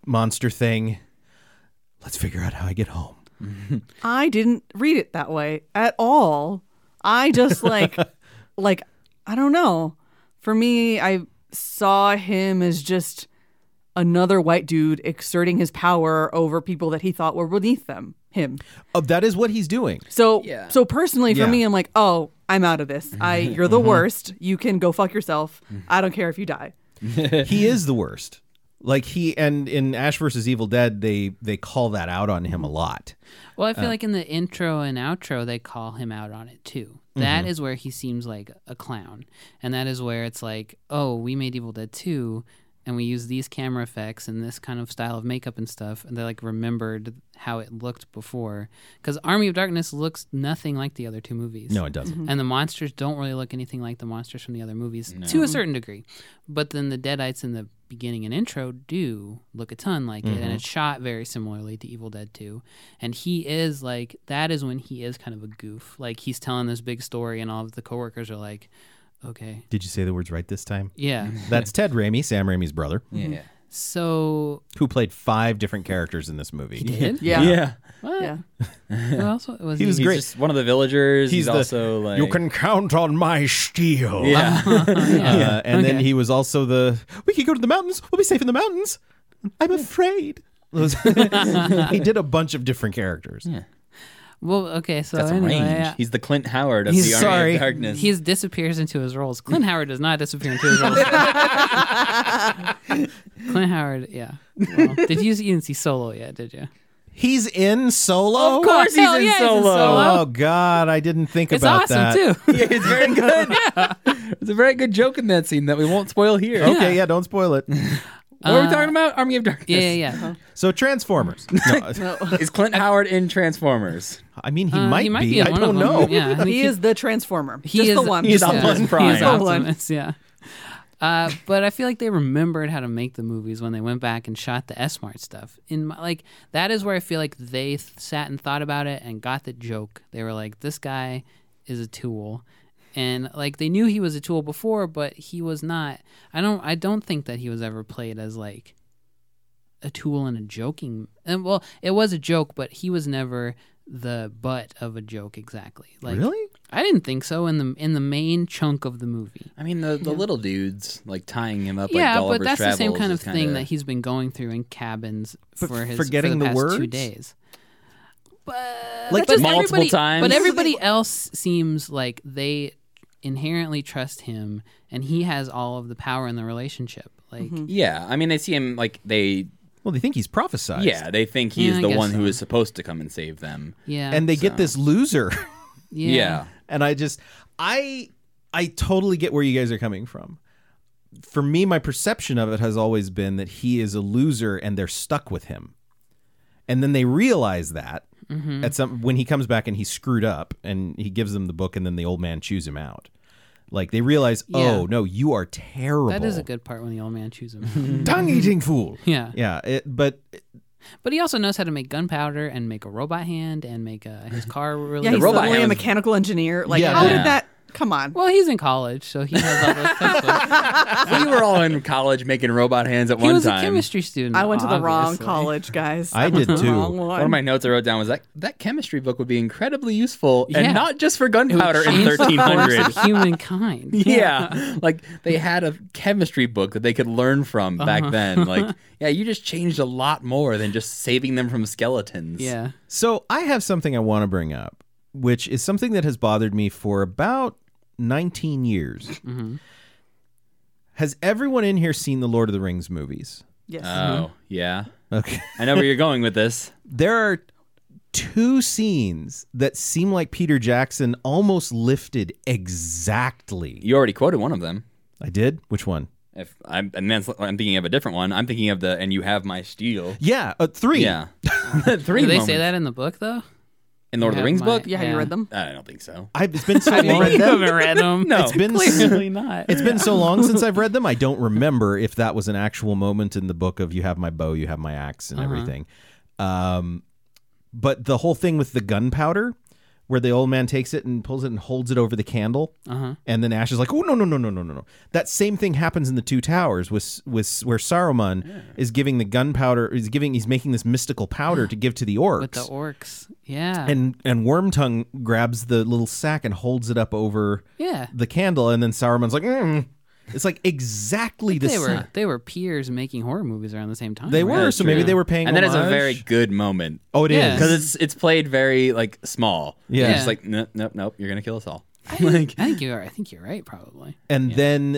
monster thing. Let's figure out how I get home. I didn't read it that way at all. I just like I don't know. For me, I saw him as just another white dude exerting his power over people that he thought were beneath him. Oh, that is what he's doing. So Yeah. so personally for Yeah. me, I'm like, oh, I'm out of this. You're the worst. You can go fuck yourself. I don't care if you die. He is the worst. Like and in Ash versus Evil Dead, they call that out on him a lot. Well, I feel like in the intro and outro, they call him out on it too. That is where he seems like a clown. And that is where it's like, oh, we made Evil Dead 2 and we used these camera effects and this kind of style of makeup and stuff. And they like remembered how it looked before. Because Army of Darkness looks nothing like the other two movies. No, it doesn't. And the monsters don't really look anything like the monsters from the other movies to a certain degree. But then the Deadites in the beginning and intro do look a ton like it. And it's shot very similarly to Evil Dead 2. And he is like, that is when he is kind of a goof. Like he's telling this big story and all of the coworkers are like, okay. Did you say the words right this time? Yeah. That's Ted Raimi, Sam Raimi's brother, Yeah. So who played 5 different characters in this movie. he did? Yeah. What? Yeah. Who else was He was He's great. just one of the villagers. He's the- also like You can count on my steel. Yeah. And then Okay. he was also we can go to the mountains. We'll be safe in the mountains. I'm afraid. He did a bunch of different characters. Yeah. Well, okay, so Got some anyway, range. He's the Clint Howard of He's- the Army sorry. of Darkness. he disappears into his roles. Clint Howard does not disappear into his roles. Clint Howard, yeah. Well, you didn't see Solo yet, did you? He's in Solo? Of course he's Hell in yeah, he's in Solo. Solo. Oh, God. I didn't think It's about awesome that. too. Yeah, it's very good. It's a very good joke in that scene that we won't spoil here. Okay, yeah, don't spoil it. What are we talking about? Army of Darkness. Yeah. So Transformers. No, Is Clint Howard in Transformers? I mean, he might be. in I one don't of them. know. Yeah, I think He is the Transformer. He Just is the one. he's Just the Optimus one. Prime. He's The one. Optimus, yeah. But I feel like they remembered how to make the movies when they went back and shot the S-Mart stuff. That is where I feel like they sat and thought about it and got the joke. They were like, this guy is a tool. And like they knew he was a tool before, but he was not. I don't think that he was ever played as like a tool in a joking. And well, it was a joke, but he was never the butt of a joke exactly. Like Really? I didn't think so in the main chunk of the movie. I mean, the little dudes like tying him up. Like Yeah, Gulliver's but that's the same Travels kind is of thing kinda- that he's been going through in cabins But for forgetting the the past 2 words? days. But Like, but multiple everybody- times? But everybody else seems like they inherently trust him, and he has all of the power in the relationship. Like, Yeah, I mean, they see him like they. Well, they think he's prophesized. Yeah, they think he Yeah, is I the guess one so. who is supposed to come and save them. yeah, And they get this loser. Yeah. And I totally get where you guys are coming from. For me, my perception of it has always been that he is a loser and they're stuck with him. And then they realize that when he comes back and he's screwed up and he gives them the book and then the old man chews him out. Like they realize, Yeah. oh no, you are terrible. that is a good part when the old man chews him. tongue-eating fool. Yeah, Yeah, but but he also knows how to make gunpowder and make a robot hand and make his car really. Yeah, he's robot literally a hands- mechanical engineer. Like, Yeah. how Yeah. did that? Come on. Well, he's in college, so he has all those textbooks. We were all in college making robot hands at He one was time. a chemistry student. I went to the wrong obviously. college, guys. I did went to the too. wrong One of my notes I wrote down was that chemistry book would be incredibly useful, Yeah. and not just for gunpowder in Changed the course 1300. of humankind. Yeah, like they had a chemistry book that they could learn from back then. Like, yeah, you just changed a lot more than just saving them from skeletons. Yeah. So I have something I want to bring up, which is something that has bothered me for about 19 years. Mm-hmm. Has everyone in here seen the Lord of the Rings movies? Yes. Oh, yeah. Okay. I know where you're going with this. There are 2 scenes that seem like Peter Jackson almost lifted exactly. You already quoted one of them. I did? Which one? If I'm thinking of a different one. I'm thinking of the "and you have my steel." Yeah, 3. Yeah, 3 Do they moments. say that in the book though? in Lord of the Yeah, Rings my- book? Yeah, have you Yeah. read them? I don't think so. It's been so Have you long. read You them? haven't read them. No, It's been Clearly not. It's been so long since I've read them. I don't remember if that was an actual moment in the book of "you have my bow, you have my axe" and everything. But the whole thing with the gunpowder, where the old man takes it and pulls it and holds it over the candle, and then Ash is like, "Oh no!" That same thing happens in the Two Towers with where Saruman is giving the gunpowder. He's making this mystical powder to give to the orcs. With the orcs, yeah. And Wormtongue grabs the little sack and holds it up over the candle, and then Saruman's like, It's like exactly the same. They were peers making horror movies around the same time. They right? were, so maybe they were paying And that is a homage. very good moment. Oh, it is. Yeah. Because it's played very like small. Yeah. It's like nope, you're gonna kill us all. I think you're right, probably. And then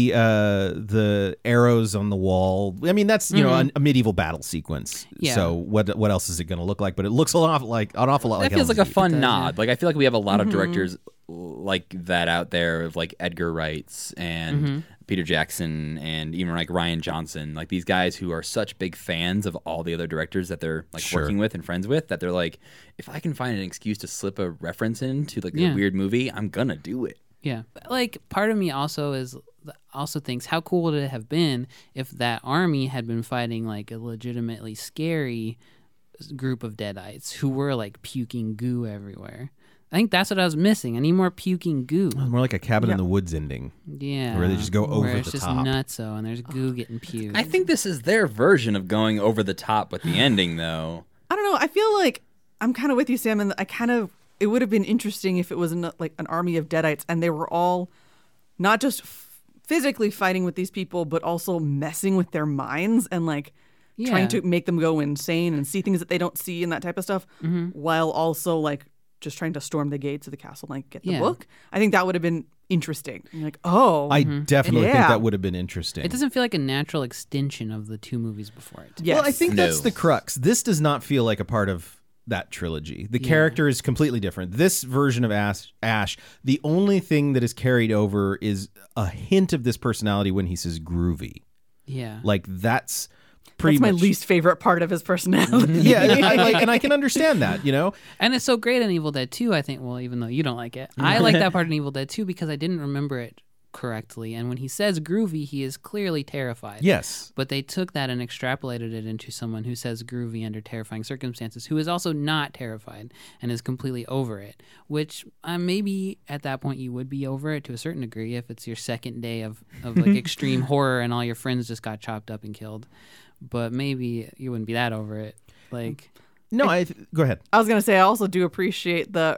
the arrows on the wall. I mean, that's a medieval battle sequence. Yeah. So what else is it going to look like? But it looks an awful lot like That feels like a Ellen's Deep. fun nod. Like I feel like we have a lot of directors like that out there, of like Edgar Wrights and Peter Jackson and even like Ryan Johnson, like these guys who are such big fans of all the other directors that they're like working with and friends with, that they're like, if I can find an excuse to slip a reference into like a weird movie, I'm gonna do it. Yeah. Like, part of me also thinks, how cool would it have been if that army had been fighting like a legitimately scary group of Deadites who were like puking goo everywhere. I think that's what I was missing. I need more puking goo. More like a Cabin in the Woods ending. Yeah. Where they just go over where it's the just top. nutso and there's goo getting puked. I think this is their version of going over the top with the ending, though. I don't know. I feel like I'm kind of with you, Sam, and it would have been interesting if it was like an army of Deadites and they were all not just physically fighting with these people, but also messing with their minds and like trying to make them go insane and see things that they don't see and that type of stuff, while also like just trying to storm the gates of the castle and like get the book. I think that would have been interesting. You're like, oh, I definitely think that would have been interesting. It doesn't feel like a natural extension of the two movies before it. yes. Well, I think that's the crux. This does not feel like a part of that trilogy. The character is completely different. This version of Ash, the only thing that is carried over is a hint of this personality when he says groovy. Yeah. Like that's pretty That's my much least favorite part of his personality. Yeah, and I can understand that, you know? And it's so great in Evil Dead 2, I think. Well, even though you don't like it, I like that part in Evil Dead 2 because I didn't remember it correctly. And when he says groovy, he is clearly terrified. Yes. But they took that and extrapolated it into someone who says groovy under terrifying circumstances, who is also not terrified and is completely over it. Which maybe at that point you would be over it to a certain degree if it's your second day of like extreme horror and all your friends just got chopped up and killed. But maybe you wouldn't be that over it. Like, no, go ahead. I was gonna say I also do appreciate the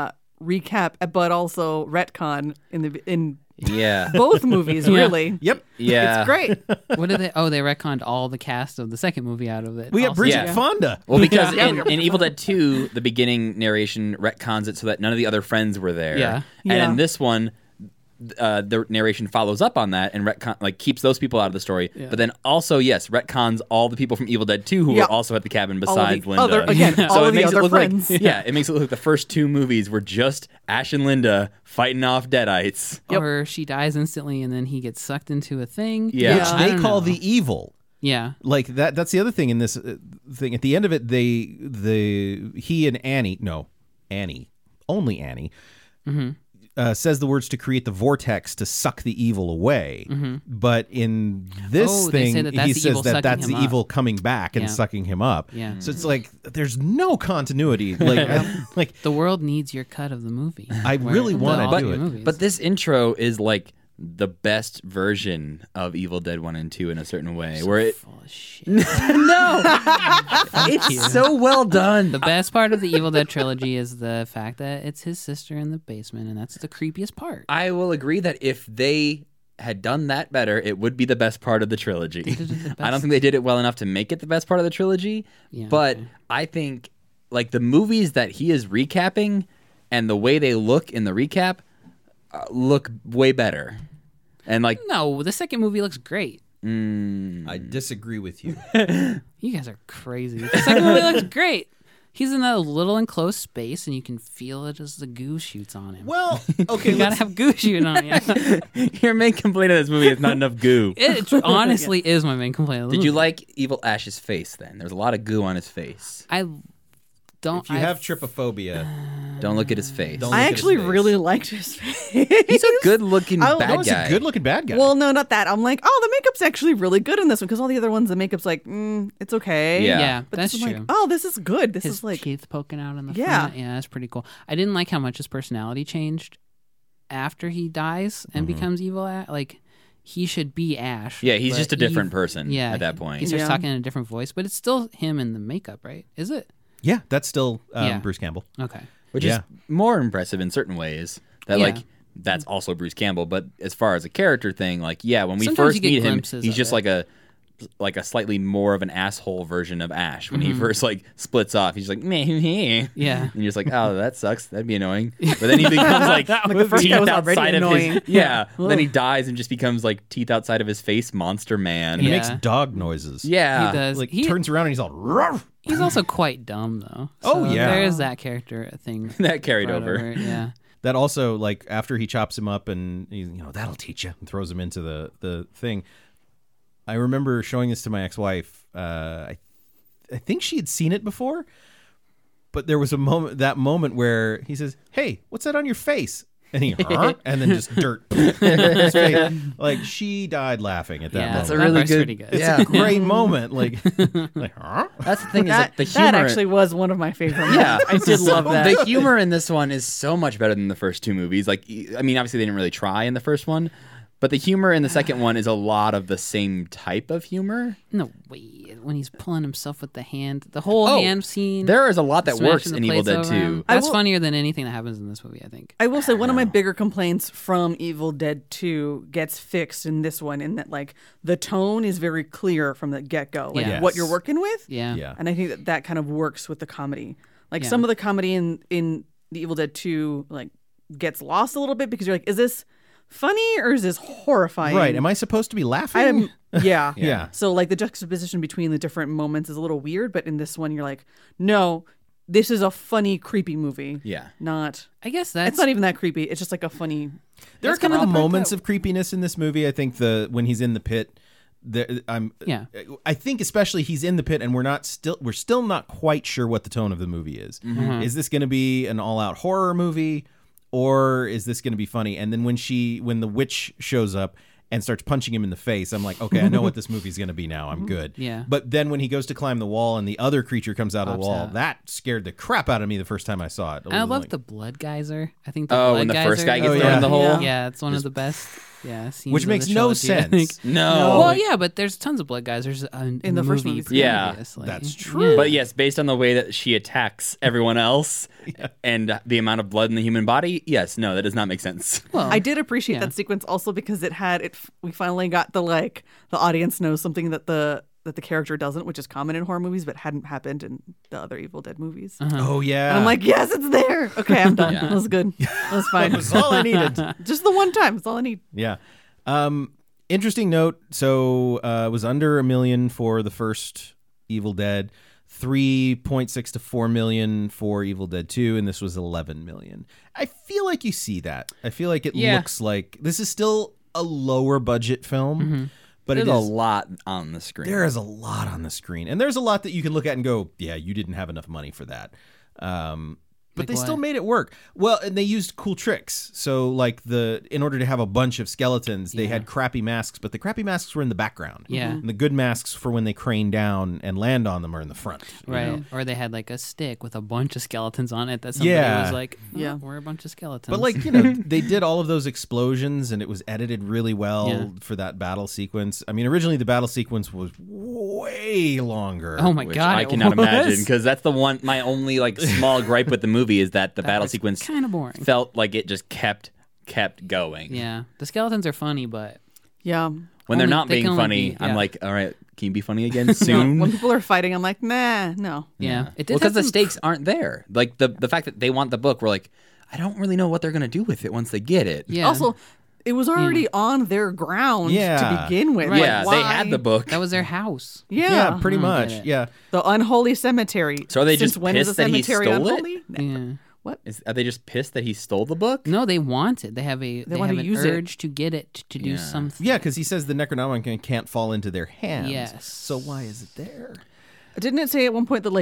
recap, but also retcon in Yeah. both movies. Really, Yep. Yeah. it's great. what did they? Oh, they retconned all the cast of the second movie out of it. We got also. Bridget Yeah. Fonda. Well, because in Evil Dead 2, the beginning narration retcons it so that none of the other friends were there. Yeah. And Yeah. in this one, the narration follows up on that and keeps those people out of the story. But then also, yes, retcons all the people from Evil Dead 2 who Yeah. were also at the cabin All of besides the Linda. other- again, all it of the makes other it look friends. like it makes it look like the first two movies were just Ash and Linda fighting off Deadites. Or she dies instantly and then he gets sucked into a thing. Yeah. Which I they don't call know. the evil. Yeah. Like that's the other thing in this thing. At the end of it, he and only Annie, says the words to create the vortex to suck the evil away. But in this Oh, they say thing, that that's he the says evil that sucking that's the him up. evil coming back and Yeah. sucking him up. Yeah. So it's like there's no continuity. Like The world needs your cut of the movie. I really wanna all do three it. movies. But this intro is like the best version of Evil Dead 1 and 2 in a certain way. Where it full of shit. No, it's so well done. The best part of the Evil Dead trilogy is the fact that it's his sister in the basement, and that's the creepiest part. I will agree that if they had done that better, it would be the best part of the trilogy. did it the I don't best. think they did it well enough to make it the best part of the trilogy. Yeah, but okay. I think like the movies that he is recapping and the way they look in the recap look way better. And like No, the second movie looks great. I disagree with you. You guys are crazy. The second movie looks great. He's in a little enclosed space, and you can feel it as the goo shoots on him. Well, okay, You gotta have goo shooting on you. your main complaint of this movie is not enough goo. It honestly is my main complaint. of the Did you movie. like Evil Ash's face then? There's a lot of goo on his face. I don't. If you have trypophobia, Don't look at his face. Don't I look at actually his face. really liked his face. He's a good-looking Oh, bad no, he's guy. a good-looking bad guy. Well, no, not that. I'm like, oh, the makeup's actually really good in this one because all the other ones, the makeup's like, it's okay. Yeah. Yeah, But that's this I'm true. like, oh, this is good. This His is like, teeth poking out in the Yeah. front. Yeah, that's pretty cool. I didn't like how much his personality changed after he dies and becomes evil. Like, he should be Ash. Yeah, he's but just a different person yeah, at that point. He starts Yeah. talking in a different voice, but it's still him in the makeup, right? Is it? yeah, that's still Yeah. Bruce Campbell. Okay. Which Yeah. is more impressive in certain ways. That Yeah. like that's also Bruce Campbell, but as far as a character thing, like when we Sometimes first you get meet him, glimpses he's of just it. like a slightly more of an asshole version of Ash. When he first like splits off, he's like meh. Yeah. And you're just like, oh, that sucks. That'd be annoying. But then he becomes like the first teeth guy was already outside of annoying. his Then he dies and just becomes like teeth outside of his face, Monster Man. And he Yeah. makes dog noises. Yeah. He does. Like He- turns around and he's all. "Ruff." He's also quite dumb, though. Oh, So yeah. There is that character thing. That carried brought over. Yeah. That also, like, after he chops him up and he's, that'll teach you, and throws him into the thing. I remember showing this to my ex-wife. I think she had seen it before, but there was that moment where he says, "Hey, what's that on your face?" And he, "Huh?" And then just dirt. on his face. Like, she died laughing at that Yeah, moment. That's a really part's good- pretty good. It's Yeah. a great moment. Like, huh? That's the thing is that, like the humor. that actually was one of my favorite Yeah, moments. I did love that. The humor in this one is so much better than the first two movies. Like, I mean, obviously they didn't really try in the first one, but the humor in the second one is a lot of the same type of humor. No, wait. When he's pulling himself with the hand, the whole Oh, hand scene. There is a lot that works smashing the in Evil plates Dead over him. 2. I That's will- funnier than anything that happens in this movie, I think. I will say one of my bigger complaints from Evil Dead 2 gets fixed in this one in that like the tone is very clear from the get-go, like Yeah. what Yes. you're working with. Yeah. Yeah. And I think that kind of works with the comedy. Like Yeah. some of the comedy in the Evil Dead 2 like gets lost a little bit because you're like, is this funny or is this horrifying? Right. Am I supposed to be laughing? I'm yeah. Yeah. So like the juxtaposition between the different moments is a little weird, but in this one you're like, no, this is a funny, creepy movie. Yeah. Not I guess that's it's not even that creepy. It's just like a funny There are That's kind of couple the part moments that- of creepiness in this movie. I think when he's in the pit, Yeah. I think especially he's in the pit, and we're still not quite sure what the tone of the movie is. Mm-hmm. Is this going to be an all-out horror movie, or is this going to be funny? And then when the witch shows up and starts punching him in the face, I'm like, okay, I know what this movie's going to be now. I'm good. Yeah. But then when he goes to climb the wall and the other creature comes out of the Pops wall, out. that scared the crap out of me the first time I saw it. I was love like- the blood geyser. I think the Oh, blood when the geyser, first guy gets Oh, thrown yeah. in the hole. Yeah. Yeah, it's one of the best. Yeah, scenes which of makes the no trilogy, I think. sense. No. Well, yeah, but there's tons of blood geysers in the first movie movies. Yeah, previously. that's true. Yeah. But yes, based on the way that she attacks everyone else and the amount of blood in the human body, yes, no, that does not make sense. Well, I did appreciate yeah. that sequence also because we finally got the audience knows something that the character doesn't, which is common in horror movies but hadn't happened in the other Evil Dead movies. Oh yeah. And I'm like, yes, it's there. Okay, I'm done. Yeah. That was good. That was fine. that's all I needed. Just the one time. That's all I need. Yeah. Interesting note. So it was under $1 million for the first Evil Dead, 3.6 to 4 million for Evil Dead 2, and this was 11 million. I feel like you see that. I feel like it Yeah. looks like this is still a lower budget film, but There's it a is. lot on the screen. There is a lot on the screen, and there's a lot that you can look at and go, "Yeah, you didn't have enough money for that." But Like they still what? made it work. Well, and they used cool tricks. So, like in order to have a bunch of skeletons, they had crappy masks, but the crappy masks were in the background. Yeah. And the good masks for when they crane down and land on them are in the front. you Right. know? Or they had like a stick with a bunch of skeletons on it that somebody Yeah. was like, oh, Yeah. we're a bunch of skeletons. But like, they did all of those explosions and it was edited really well Yeah. for that battle sequence. I mean, originally the battle sequence was way longer. oh my which God. I it cannot was. imagine because that's the one. My only like small gripe with the movie is that the battle sequence kind of boring. felt like it just kept going. Yeah. The skeletons are funny, but Yeah. When Only- they're not they being can only funny, be- I'm yeah. like, all right, can you be funny again soon? When people are fighting, I'm like, nah, no. yeah. It did Well, because have the some- stakes aren't there. Like the fact that they want the book, we're like, I don't really know what they're gonna do with it once they get it. Yeah. Also, it was already on their ground Yeah. to begin with. Right. Yeah, Like, they had why- the book. that was their house. Yeah. Yeah, pretty I much. get it. Yeah. The unholy cemetery. So are they Since just when is a pissed that he cemetery stole it? unholy? Yeah. Are they just pissed that he stole the book? No, they want it. They have they want have to an use it. urge to get it to do Yeah. something. Yeah, because he says the Necronomicon can't fall into their hands. Yes. So why is it there? Didn't it say at one point that like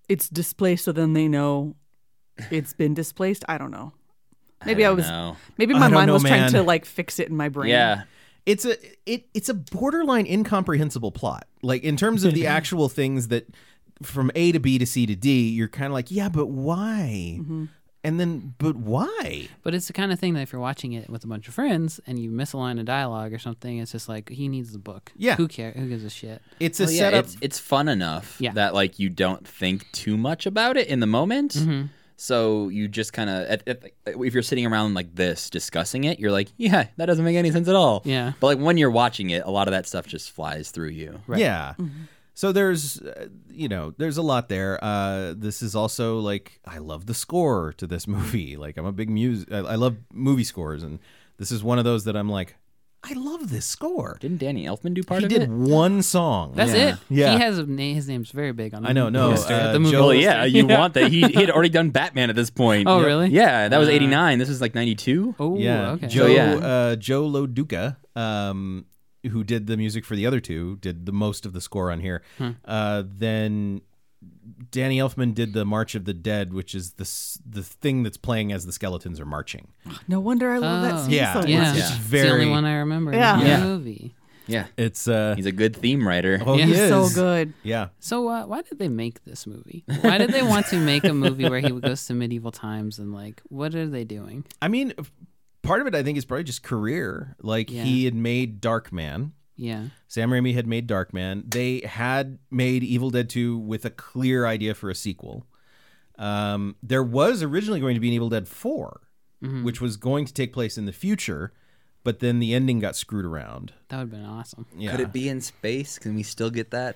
it's displaced, so then they know it's been displaced. I don't know. Maybe I was. know. Maybe I my don't mind know, was trying man. to like fix it in my brain. Yeah. It's a borderline incomprehensible plot. Like in terms of the actual things that from A to B to C to D, you're kind of like, yeah, but why? And then, but why? But it's the kind of thing that if you're watching it with a bunch of friends and you miss a line of dialogue or something, it's just like, he needs the book. Yeah. Who cares? Who gives a shit? It's a Well, yeah, setup. it's fun enough Yeah. that like you don't think too much about it in the moment. So you just kind of, if you're sitting around like this discussing it, you're like, yeah, that doesn't make any sense at all. Yeah. But like when you're watching it, a lot of that stuff just flies through you. Right. Yeah. So there's, there's a lot there. This is also like, I love the score to this movie. Like I'm a big I love movie scores, and this is one of those that I'm like, I love this score. Didn't Danny Elfman do part He of did it? one song. That's Yeah. it. Yeah. He has his name's very big on the I know, no, poster at the movie. Joe- Well, poster. yeah, you want that. He had already done Batman at this point. Oh, really? Yeah, that was 89. This was like 92. Oh, Yeah, okay. Joe yeah. Joe Loduca, who did the music for the other two, did the most of the score on here. Then Danny Elfman did the March of the Dead, which is the thing that's playing as the skeletons are marching. No wonder I love that scene Yeah. so much. Yeah, It's it's very- the only one I remember Yeah. in the Yeah. movie. Yeah, It's he's a good theme writer. oh, Yeah. he He's is so good. Yeah, So why did they make this movie? Why did they want to make a movie where he goes to medieval times and like, what are they doing? I mean, part of it I think is probably just career. Like Yeah. he had made Darkman. Yeah. Sam Raimi had made Darkman. They had made Evil Dead 2 with a clear idea for a sequel. There was originally going to be an Evil Dead 4, which was going to take place in the future, but then the ending got screwed around. That would have been awesome. Yeah. Could it be in space? Can we still get that?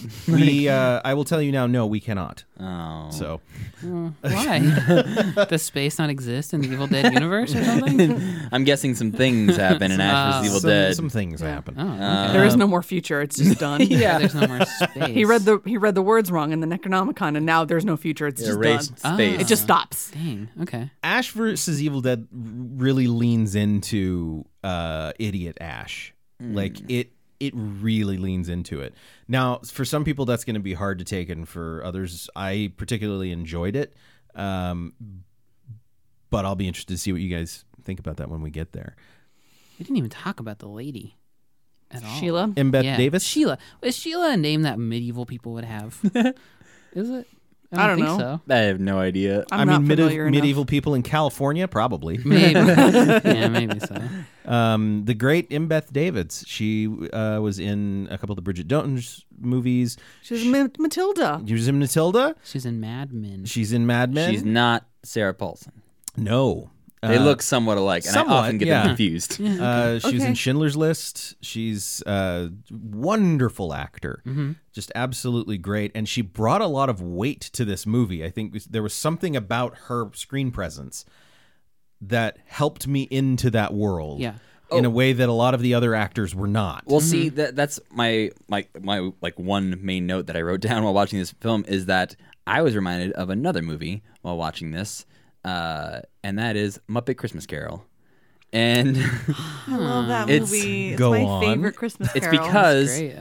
I will tell you now, no, we cannot. Oh, So Why? Does space not exist in the Evil Dead universe or something? I'm guessing some things happen in Ash vs. Evil Dead. some things happen. Oh, okay. There is no more future. It's just done. Yeah, there's no more space. He read the words wrong in the Necronomicon, and now there's no future. It's just Erased done. space. It just stops. Dang. Okay. Ash versus Evil Dead really leans into idiot Ash. Like it really leans into it. Now, for some people, that's going to be hard to take, and for others, I particularly enjoyed it. But I'll be interested to see what you guys think about that when we get there. We didn't even talk about the lady at all. Sheila. Embeth Yeah. Davis? Sheila. Is Sheila a name that medieval people would have? Is it? I don't think know. so. I have no idea. I'm not familiar enough. medieval people in California, probably. Maybe. Yeah, maybe so. The great Embeth Davis. She was in a couple of the Bridget Jones movies. She's Matilda. She was in Matilda. She's in Mad Men. She's in Mad Men. She's not Sarah Paulson. No. They look somewhat alike, and somewhat, I often get yeah. them confused. She was in Okay. Schindler's List. She's a wonderful actor, just absolutely great. And she brought a lot of weight to this movie. I think there was something about her screen presence that helped me into that world Yeah. in a way that a lot of the other actors were not. Well, see, that's my like one main note that I wrote down while watching this film is that I was reminded of another movie while watching this, and that is Muppet Christmas Carol. And I love that It's- movie. It's go my on. favorite Christmas it's Carol. because great.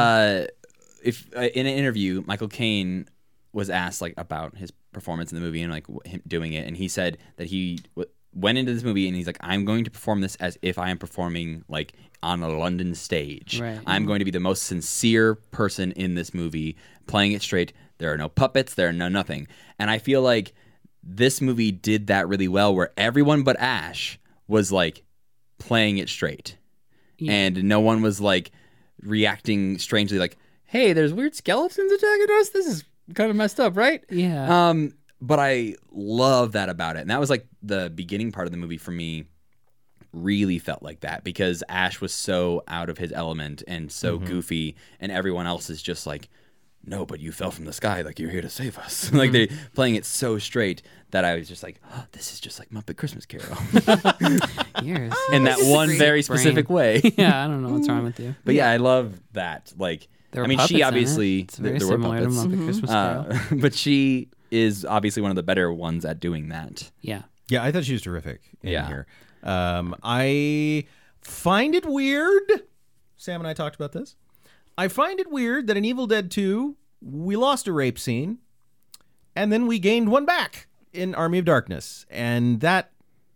if in an interview, Michael Caine was asked like about his performance in the movie and like him doing it, and he said that he went into this movie and he's like, I'm going to perform this as if I am performing like on a London stage. Right. I'm going to be the most sincere person in this movie, playing it straight. There are no puppets. There are no nothing. And I feel like this movie did that really well, where everyone but Ash was like playing it straight, and no one was like reacting strangely, like, "Hey, there's weird skeletons attacking us. This is kind of messed up, right?" Yeah. But I love that about it, and that was like the beginning part of the movie for me. Really felt like that because Ash was so out of his element and so goofy, and everyone else is just like, no, but you fell from the sky, like you're here to save us. Like they're playing it so straight that I was just like, oh, this is just like Muppet Christmas Carol Years. in that one Great very brain. specific way. Yeah, I don't know what's wrong with you. But yeah, I love that. Like, There were I mean, puppets she in obviously it. It's very there were similar to puppets, Muppet Christmas Carol. but she is obviously one of the better ones at doing that. Yeah. Yeah, I thought she was terrific in Yeah. here. I find it weird. Sam and I talked about this. I find it weird that in Evil Dead 2, we lost a rape scene, and then we gained one back in Army of Darkness, and that.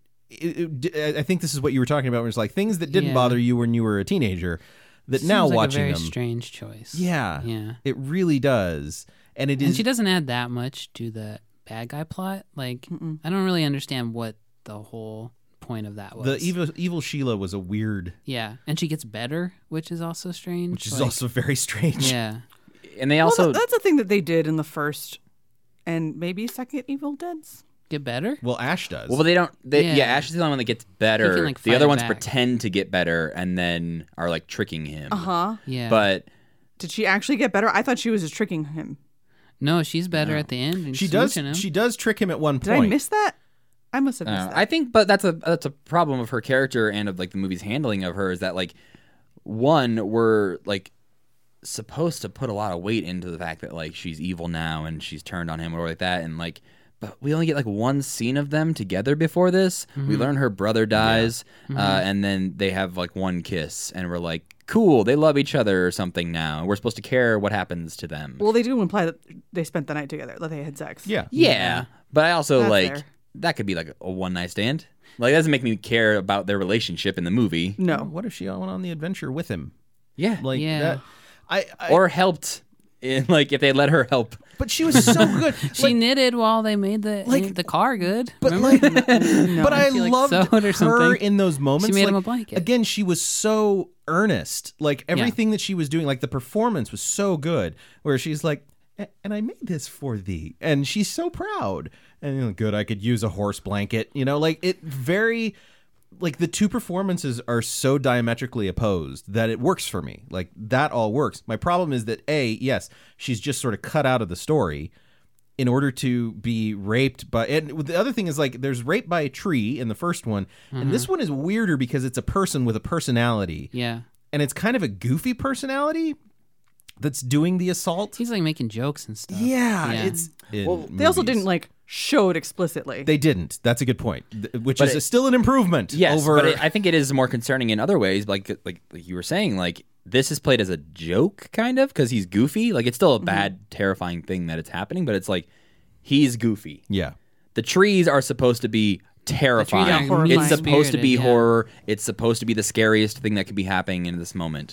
I think this is what you were talking about. Where it's like things that didn't Yeah. bother you when you were a teenager, that Seems now like watching a very them, strange choice. yeah, Yeah. it really does, and it And is. she doesn't add that much to the bad guy plot. Like, I don't really understand what the whole point of that was. The evil Sheila was a weird, Yeah, and she gets better, which is also strange. which is Like, also very strange. yeah. And they Well, also that's a thing that they did in the first and maybe second Evil Deads. Get better. Well, Ash does. well, they don't. Yeah, Yeah. Ash is the only one that gets better. He can, like, the fight other it ones back. pretend to get better and then are like tricking him. Yeah, But Did she actually get better? I thought she was just tricking him. no, she's better at the end. And she does. smooching him. She does trick him at one Did point. I miss that? I must have missed that. I think, but that's a problem of her character and of like the movie's handling of her is that like one we're like supposed to put a lot of weight into the fact that like she's evil now and she's turned on him or like that and like but we only get like one scene of them together before this. We learn her brother dies and then they have like one kiss and we're like cool, they love each other or something now. We're supposed to care what happens to them. Well, they do imply that they spent the night together, that they had sex. Yeah. Yeah, but I also That's like fair. that could be like a one night stand. Like that doesn't make me care about their relationship in the movie. No. What if she went on the adventure with him? Yeah, Like Yeah. that. I or helped in like if they let her help. but she was so good. She knitted while they made the car good. But Remember? like, but I She, like, loved sewed or her something. in those moments. She made like, him a blanket. Again, she was so earnest. Like everything that she was doing, like the performance was so good. Where she's like, "And I made this for thee," and she's so proud. And you know, good, I could use a horse blanket. You know, like it very. Like the two performances are so diametrically opposed that it works for me. Like that all works. My problem is that yes, she's just sort of cut out of the story in order to be raped by. And the other thing is like there's rape by a tree in the first one, and this one is weirder because it's a person with a personality, Yeah, and it's kind of a goofy personality that's doing the assault. he's like making jokes and stuff. Yeah, Yeah. it's. in They also movies. didn't like show it explicitly. They didn't. That's a good point. Which But is it- still an improvement. Yes, over. but I think it is more concerning in other ways. Like you were saying, like this is played as a joke, kind of, because he's goofy. Like it's still a bad, terrifying thing that it's happening, but it's like he's goofy. Yeah. The trees are supposed to be terrifying. are horrifying. It's supposed to be Spirited, yeah. horror. It's supposed to be the scariest thing that could be happening in this moment.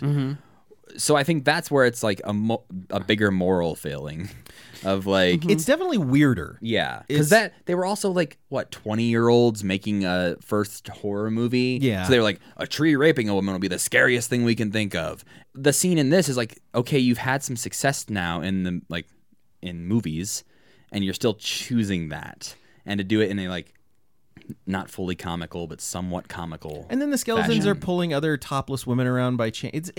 So I think that's where it's like a bigger moral failing of like. It's definitely weirder. Yeah, It's- because that they were also like what 20-year-olds making a first horror movie. Yeah. so they were like a tree raping a woman will be the scariest thing we can think of. The scene in this is like okay, you've had some success now in the like in movies, and you're still choosing that and to do it in a like not fully comical but somewhat comical. And then the skeletons fashion. are pulling other topless women around by chain. And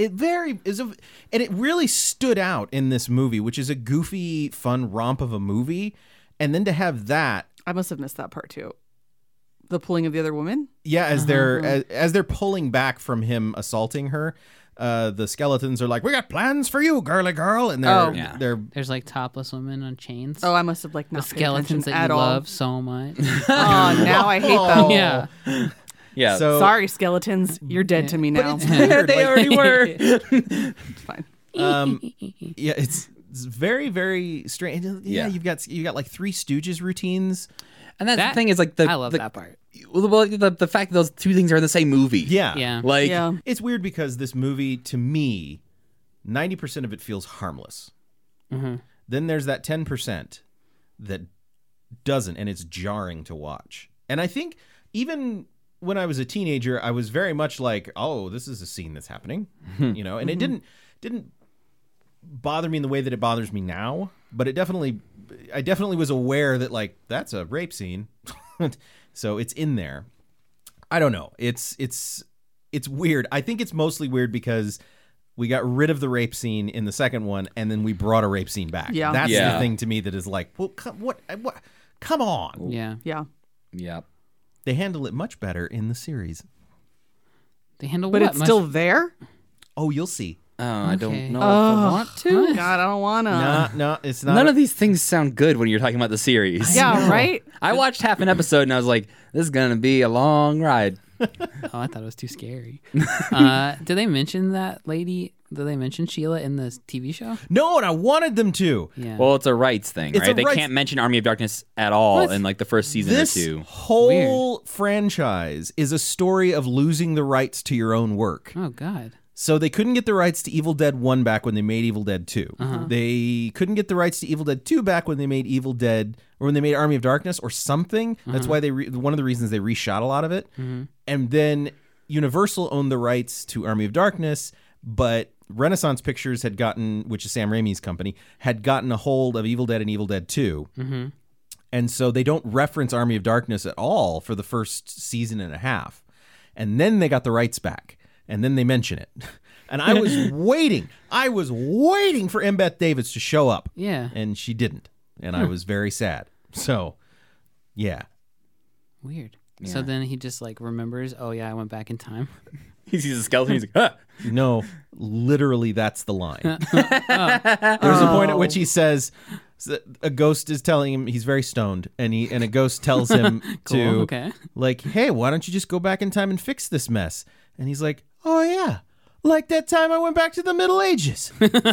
it really stood out in this movie, which is a goofy, fun romp of a movie. And then to have that, I must have missed that part too. The pulling of the other woman. yeah, as they're pulling back from him assaulting her, the skeletons are like, "We got plans for you, girly girl," and they're Oh. Yeah. they're There's like topless women on chains. Oh, I must have like the not paid skeletons attention that at you all. love so much. Oh, now I hate them. Yeah, yeah. so Sorry, skeletons. You're dead to me now. it's weird. they like- already were. It's fine. yeah, it's very very strange. Yeah, Yeah. you've got like Three Stooges routines. And that's That- the thing is like the I love the, that part. Well, the fact that those two things are in the same movie. Yeah, Yeah. Like Yeah. It's weird because this movie, to me, 90% of it feels harmless. Then there's that 10% that doesn't, and it's jarring to watch. And I think even when I was a teenager, I was very much like, "Oh, this is a scene that's happening," you know. And it didn't bother me in the way that it bothers me now, but I definitely was aware that like that's a rape scene, so it's in there. I don't know. It's weird. I think it's mostly weird because we got rid of the rape scene in the second one, and then we brought a rape scene back. Yeah. That's the Yeah. thing to me that is like, well, what? Come on. yeah. Yeah. yeah. They handle it much better in the series. They handle But what? it's still there? Oh, you'll see. Oh, I Okay. don't know if I want to. God, I don't want to. No, it's not. None of these things sound good when you're talking about the series. Yeah, right? I watched half an episode and I was like, this is going to be a long ride. Oh, I thought it was too scary. Did they mention that lady, Did they mention Sheila in the TV show? No, and I wanted them to. Yeah. Well, it's a rights thing, It's right? a They rights- can't mention Army of Darkness at all What? in like the first season This or two. whole franchise is a story of losing the rights to your own work. Oh God. So they couldn't get the rights to Evil Dead 1 back when they made Evil Dead 2. They couldn't get the rights to Evil Dead 2 back when they made Evil Dead, or when they made Army of Darkness or something. That's why one of the reasons they reshot a lot of it. And then Universal owned the rights to Army of Darkness, but Renaissance Pictures had gotten, which is Sam Raimi's company, had gotten a hold of Evil Dead and Evil Dead 2. And so they don't reference Army of Darkness at all for the first season and a half. And then they got the rights back. And then they mention it. And I was waiting. I was waiting for M. Beth Davids to show up. Yeah. And she didn't. And I was very sad. So, yeah. Weird. So then he just like remembers, oh yeah, I went back in time. He sees a skeleton. He's like, huh. No, literally, that's the line. There's a point at which he says, a ghost is telling him he's very stoned, and a ghost tells him Cool, okay. like, hey, why don't you just go back in time and fix this mess? And he's like, oh yeah, like that time I went back to the Middle Ages.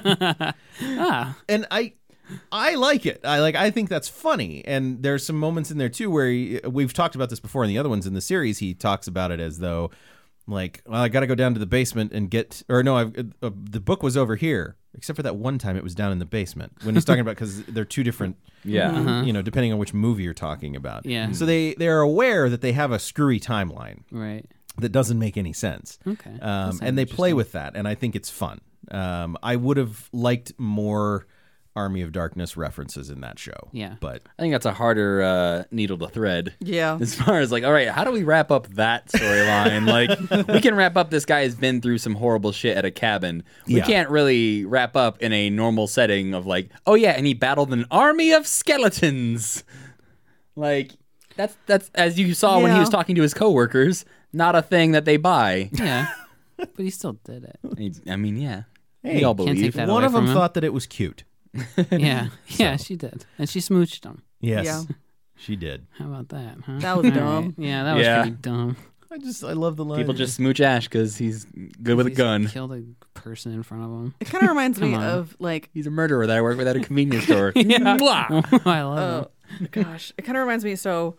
And I like it. I think that's funny. And there's some moments in there too where we've talked about this before in the other ones in the series. He talks about it as though, like, well, I got to go down to the basement and get, or no, the book was over here, except for that one time it was down in the basement. When he's talking about, because they're two different, Yeah. you know, depending on which movie you're talking about. Yeah. So they're aware that they have a screwy timeline Right. that doesn't make any sense. Okay. And they play with that, and I think it's fun. I would have liked more Army of Darkness references in that show. Yeah. But I think that's a harder needle to thread. Yeah. As far as like, all right, how do we wrap up that storyline? Like, we can wrap up this guy has been through some horrible shit at a cabin. We Yeah. can't really wrap up in a normal setting of like, oh yeah, and he battled an army of skeletons. Like, that's as you saw when he was Yeah. talking to his coworkers, not a thing that they buy. Yeah. But he still did it. I mean, yeah. Hey, we all can't take believe. that one away of them from him. thought that it was cute. Yeah. Yeah, she did. And she smooched him. Yes, Yeah. she did. How about that, huh? That was All dumb. right. Yeah, that was Yeah. pretty dumb. I love the line. People just smooch Ash because he's good with a He's gun. Killed a person in front of him. It kind of reminds me Come on. of like, He's a murderer that I work with at a convenience store. Mwah! I love him. gosh, it kind of reminds me. So,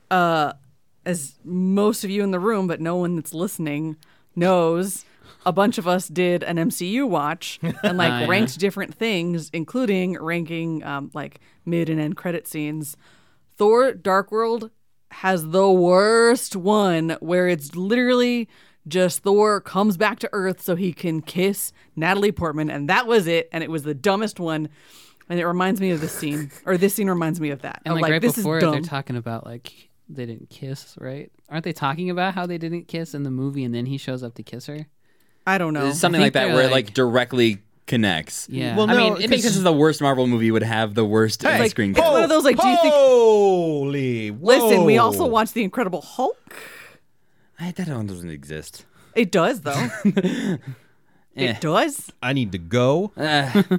as most of you in the room, but no one that's listening knows, a bunch of us did an MCU watch and like Yeah. ranked different things, including ranking like mid and end credit scenes. Thor: Dark World has the worst one where it's literally just Thor comes back to Earth so he can kiss Natalie Portman, and that was it. And it was the dumbest one. And it reminds me of this scene, or this scene reminds me of that. And Of, like right this before is it, dumb. they're talking about like they didn't kiss, right? Aren't they talking about how they didn't kiss in the movie and then he shows up to kiss her? I don't know. It's something I like think that they're where it like- like directly connects. Yeah. Well, I no, mean, it makes 'cause- sense that the worst Marvel movie would have the worst Like, screen. it's one of those like, do you think? Holy! Listen, we also whoa. watched The Incredible Hulk. That one doesn't exist. It does though. Eh. It does. I need to go. That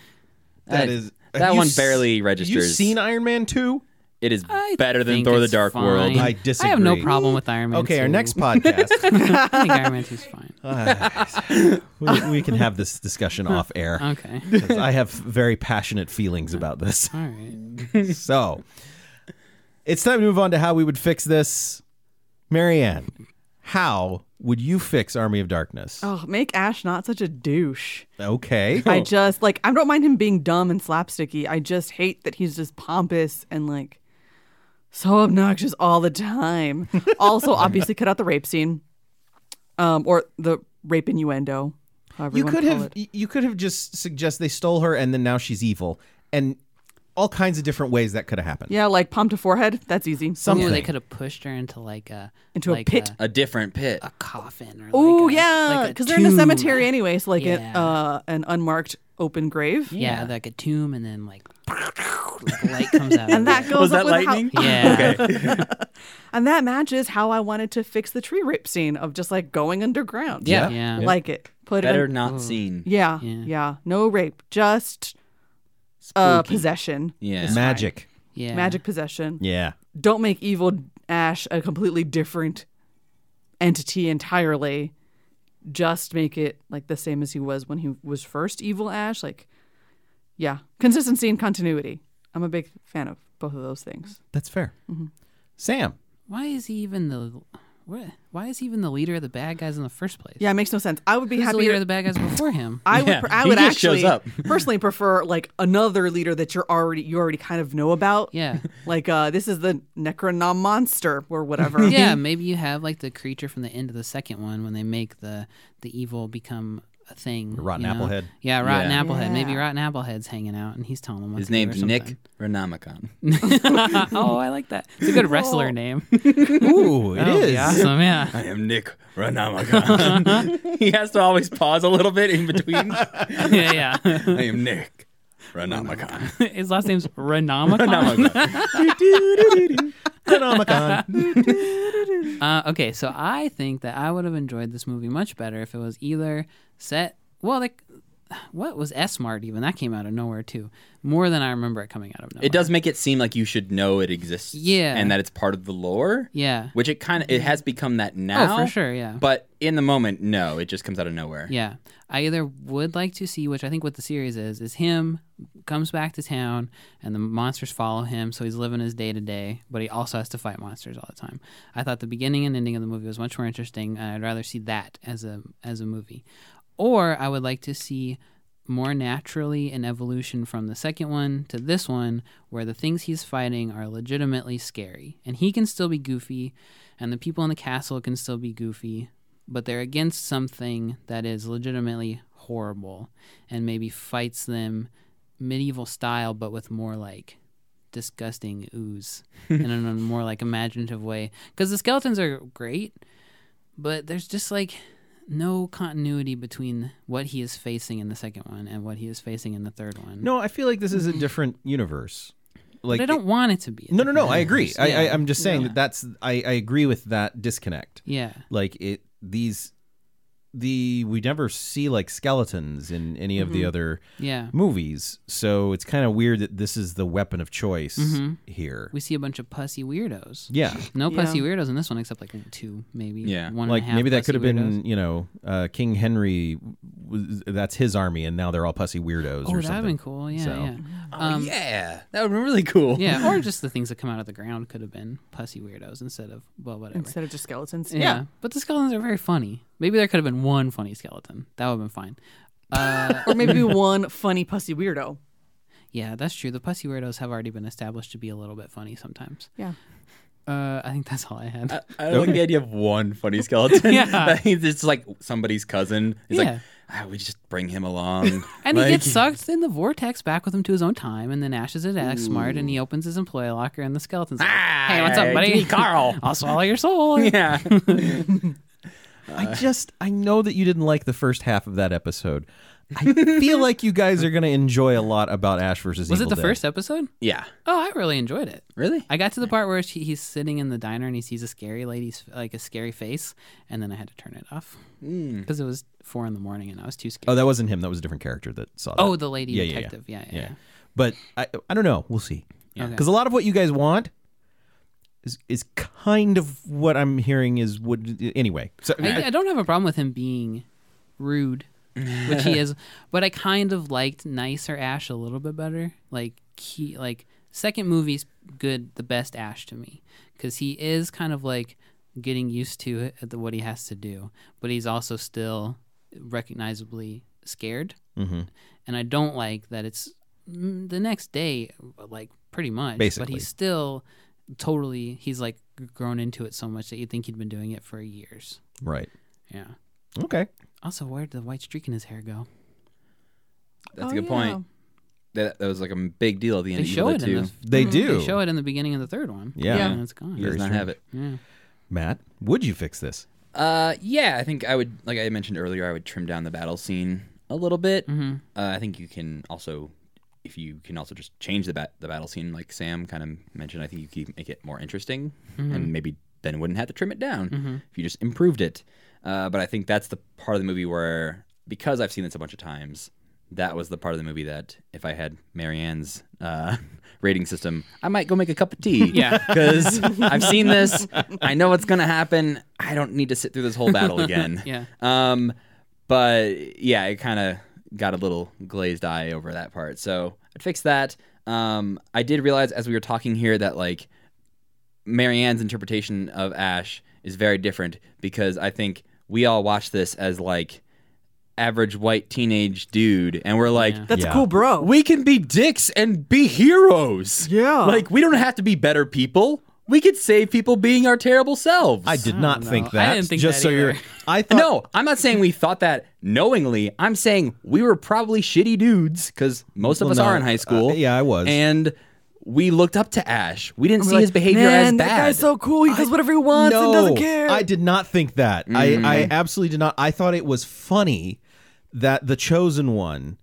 Is that have you one s- barely You registers. seen Iron Man 2? It is I better than think Thor: The it's Dark fine. World. I disagree. I have no problem with Iron Man. Okay, our 2. next podcast. I think Iron Man 2 is fine. we can have this discussion off air. Okay. 'Cause I have very passionate feelings about this. All right. So, it's time to move on to how we would fix this. Marianne, how would you fix Army of Darkness? Oh, make Ash not such a douche. Okay. I just like I don't mind him being dumb and slapsticky. I just hate that he's just pompous and like so obnoxious all the time. Also, obviously, cut out the rape scene, or the rape innuendo. However You wanna could call have it. you could have just suggest they stole her and then now she's evil, and all kinds of different ways that could have happened. Yeah, like palm to forehead. That's easy. Something. Ooh, they could have pushed her into like a Into a like pit. A different pit. a coffin or Oh like a, yeah, like a because they're in a tomb. cemetery anyway. So like Yeah. an unmarked open grave. Yeah, like a tomb, and then like light comes out. And of that it. goes Was up that with how- lightning? Yeah. Okay. and that matches how I wanted to fix the tree rape scene of just like going underground. Yeah. Yeah. Yeah. Like it. Put Better it. not seen. Yeah, Yeah. yeah. No rape. Just Spooky. possession. Yeah. Magic. Yeah. Magic possession. Yeah. Don't make evil Ash a completely different entity entirely. just make it like the same as he was when he was first evil Ash. Like, yeah, consistency and continuity. I'm a big fan of both of those things. That's fair. Sam. Why is he even the leader of the bad guys in the first place? Yeah, it makes no sense. I would be Who's the happy. leader of the bad guys before him? I Yeah, would he just actually shows up. personally prefer like another leader that you already kind of know about. Yeah. Like this is the Necronom monster or whatever. Yeah, maybe you have like the creature from the end of the second one when they make the evil become a thing. Rotten you know? Applehead. Yeah, Rotten Yeah. Applehead. Maybe Yeah. Rotten Applehead's hanging out and he's telling them what His to do or name's Nick something. Renamicon. Oh, I like that. It's a good wrestler name. Ooh, it That would is. be awesome, yeah. I am Nick Renamicon. He has to always pause a little bit in between. Yeah. I am Nick Renamicon. His last name's Renamicon. Okay, so I think that I would have enjoyed this movie much better if it was either set. Well, like, what was S-Mart even? That came out of nowhere too. More than I remember it coming out of nowhere. It does make it seem like you should know it exists. Yeah. And that it's part of the lore. Yeah. Which it has become that now. Oh, for sure, yeah. But in the moment, no, it just comes out of nowhere. Yeah. I either would like to see, which I think what the series is him comes back to town and the monsters follow him, so he's living his day to day, but he also has to fight monsters all the time. I thought the beginning and ending of the movie was much more interesting, and I'd rather see that as a movie. Or I would like to see more naturally an evolution from the second one to this one, where the things he's fighting are legitimately scary. And he can still be goofy, and the people in the castle can still be goofy, but they're against something that is legitimately horrible and maybe fights them medieval style, but with more like disgusting ooze in a more like imaginative way. Because the skeletons are great, but there's just like no continuity between what he is facing in the second one and what he is facing in the third one. No, I feel like this is a different universe. Like, but I don't want it to be. No. I agree. Yeah. I'm just saying that's. I agree with that disconnect. Yeah. Like we never see like skeletons in any of the other Yeah. movies, so it's kind of weird that this is the weapon of choice here. We see a bunch of pussy weirdos. Yeah. No Yeah. pussy weirdos in this one, except like two, maybe. Yeah. One Like and a half maybe that pussy could have been, weirdos. King Henry. That's his army, and now they're all pussy weirdos. Oh, or that'd something. have been cool. Yeah, So- yeah. Oh, yeah. That would be really cool. Yeah, or just the things that come out of the ground could have been pussy weirdos instead of, well, whatever. Instead of just skeletons. Yeah. But the skeletons are very funny. Maybe there could have been one funny skeleton. That would have been fine. Or maybe one funny pussy weirdo. Yeah, that's true. The pussy weirdos have already been established to be a little bit funny sometimes. Yeah. I think that's all I had. I like the idea of one funny skeleton. Yeah. It's like somebody's cousin. He's Yeah. like, we just bring him along. And Like, he gets sucked in the vortex back with him to his own time, and then Ash is at X-Mart, and he opens his employee locker, and the skeleton's like, hey, what's up, buddy? give me Carl. I'll swallow your soul. Yeah. I know that you didn't like the first half of that episode. I feel like you guys are going to enjoy a lot about Ash versus Was Evil it the Dead. first episode? Yeah. Oh, I really enjoyed it. Really? I got to the part where he's sitting in the diner and he sees a scary lady's, like a scary face, and then I had to turn it off because it was 4 a.m. and I was too scared. Oh, that wasn't him. That was a different character that saw that. Oh, the lady Yeah, yeah, yeah. detective. Yeah. But I don't know. We'll see. Okay. Because a lot of what you guys want is kind of what I'm hearing is what anyway. So I don't have a problem with him being rude, which he is, but I kind of liked nicer Ash a little bit better. Like second movie's good, the best Ash to me, because he is kind of like getting used to it, what he has to do, but he's also still recognizably scared. Mm-hmm. And I don't like that it's the next day, like pretty much, Basically. but he's still totally, he's like grown into it so much that you'd think he'd been doing it for years. Right. Yeah. Okay. Also, where'd the white streak in his hair go? That's a good point. That was like a big deal at the end They of show Evil it Dead in 2. the They do. They show it in the beginning of the third one. Yeah. Yeah. And it's gone. He does Very not strange. have it. Yeah. Matt, would you fix this? Yeah, I think I would, like I mentioned earlier, I would trim down the battle scene a little bit. Mm-hmm. I think you can also, if you can also just change the battle scene, like Sam kind of mentioned, I think you could make it more interesting, and maybe then wouldn't have to trim it down if you just improved it. But I think that's the part of the movie where, because I've seen this a bunch of times, that was the part of the movie that if I had Marianne's rating system, I might go make a cup of tea. Yeah. Because I've seen this. I know what's going to happen. I don't need to sit through this whole battle again. Yeah. But yeah, it kind of got a little glazed eye over that part. So I'd fix that. I did realize as we were talking here that like Marianne's interpretation of Ash is very different because I think we all watch this as like average white teenage dude and we're like, Yeah. That's Yeah. cool, bro. we can be dicks and be heroes. Yeah. Like we don't have to be better people. We could save people being our terrible selves. I did not know. think I that. didn't think just that so you're. either. I thought. No, I'm not saying we thought that knowingly. I'm saying we were probably shitty dudes because most of us no, are in high school. yeah, I was. And we looked up to Ash. We didn't see We're his like, behavior man, as bad. That guy's so cool. He does whatever he wants no, and doesn't care. I did not think that. I absolutely did not. I thought it was funny that the chosen one,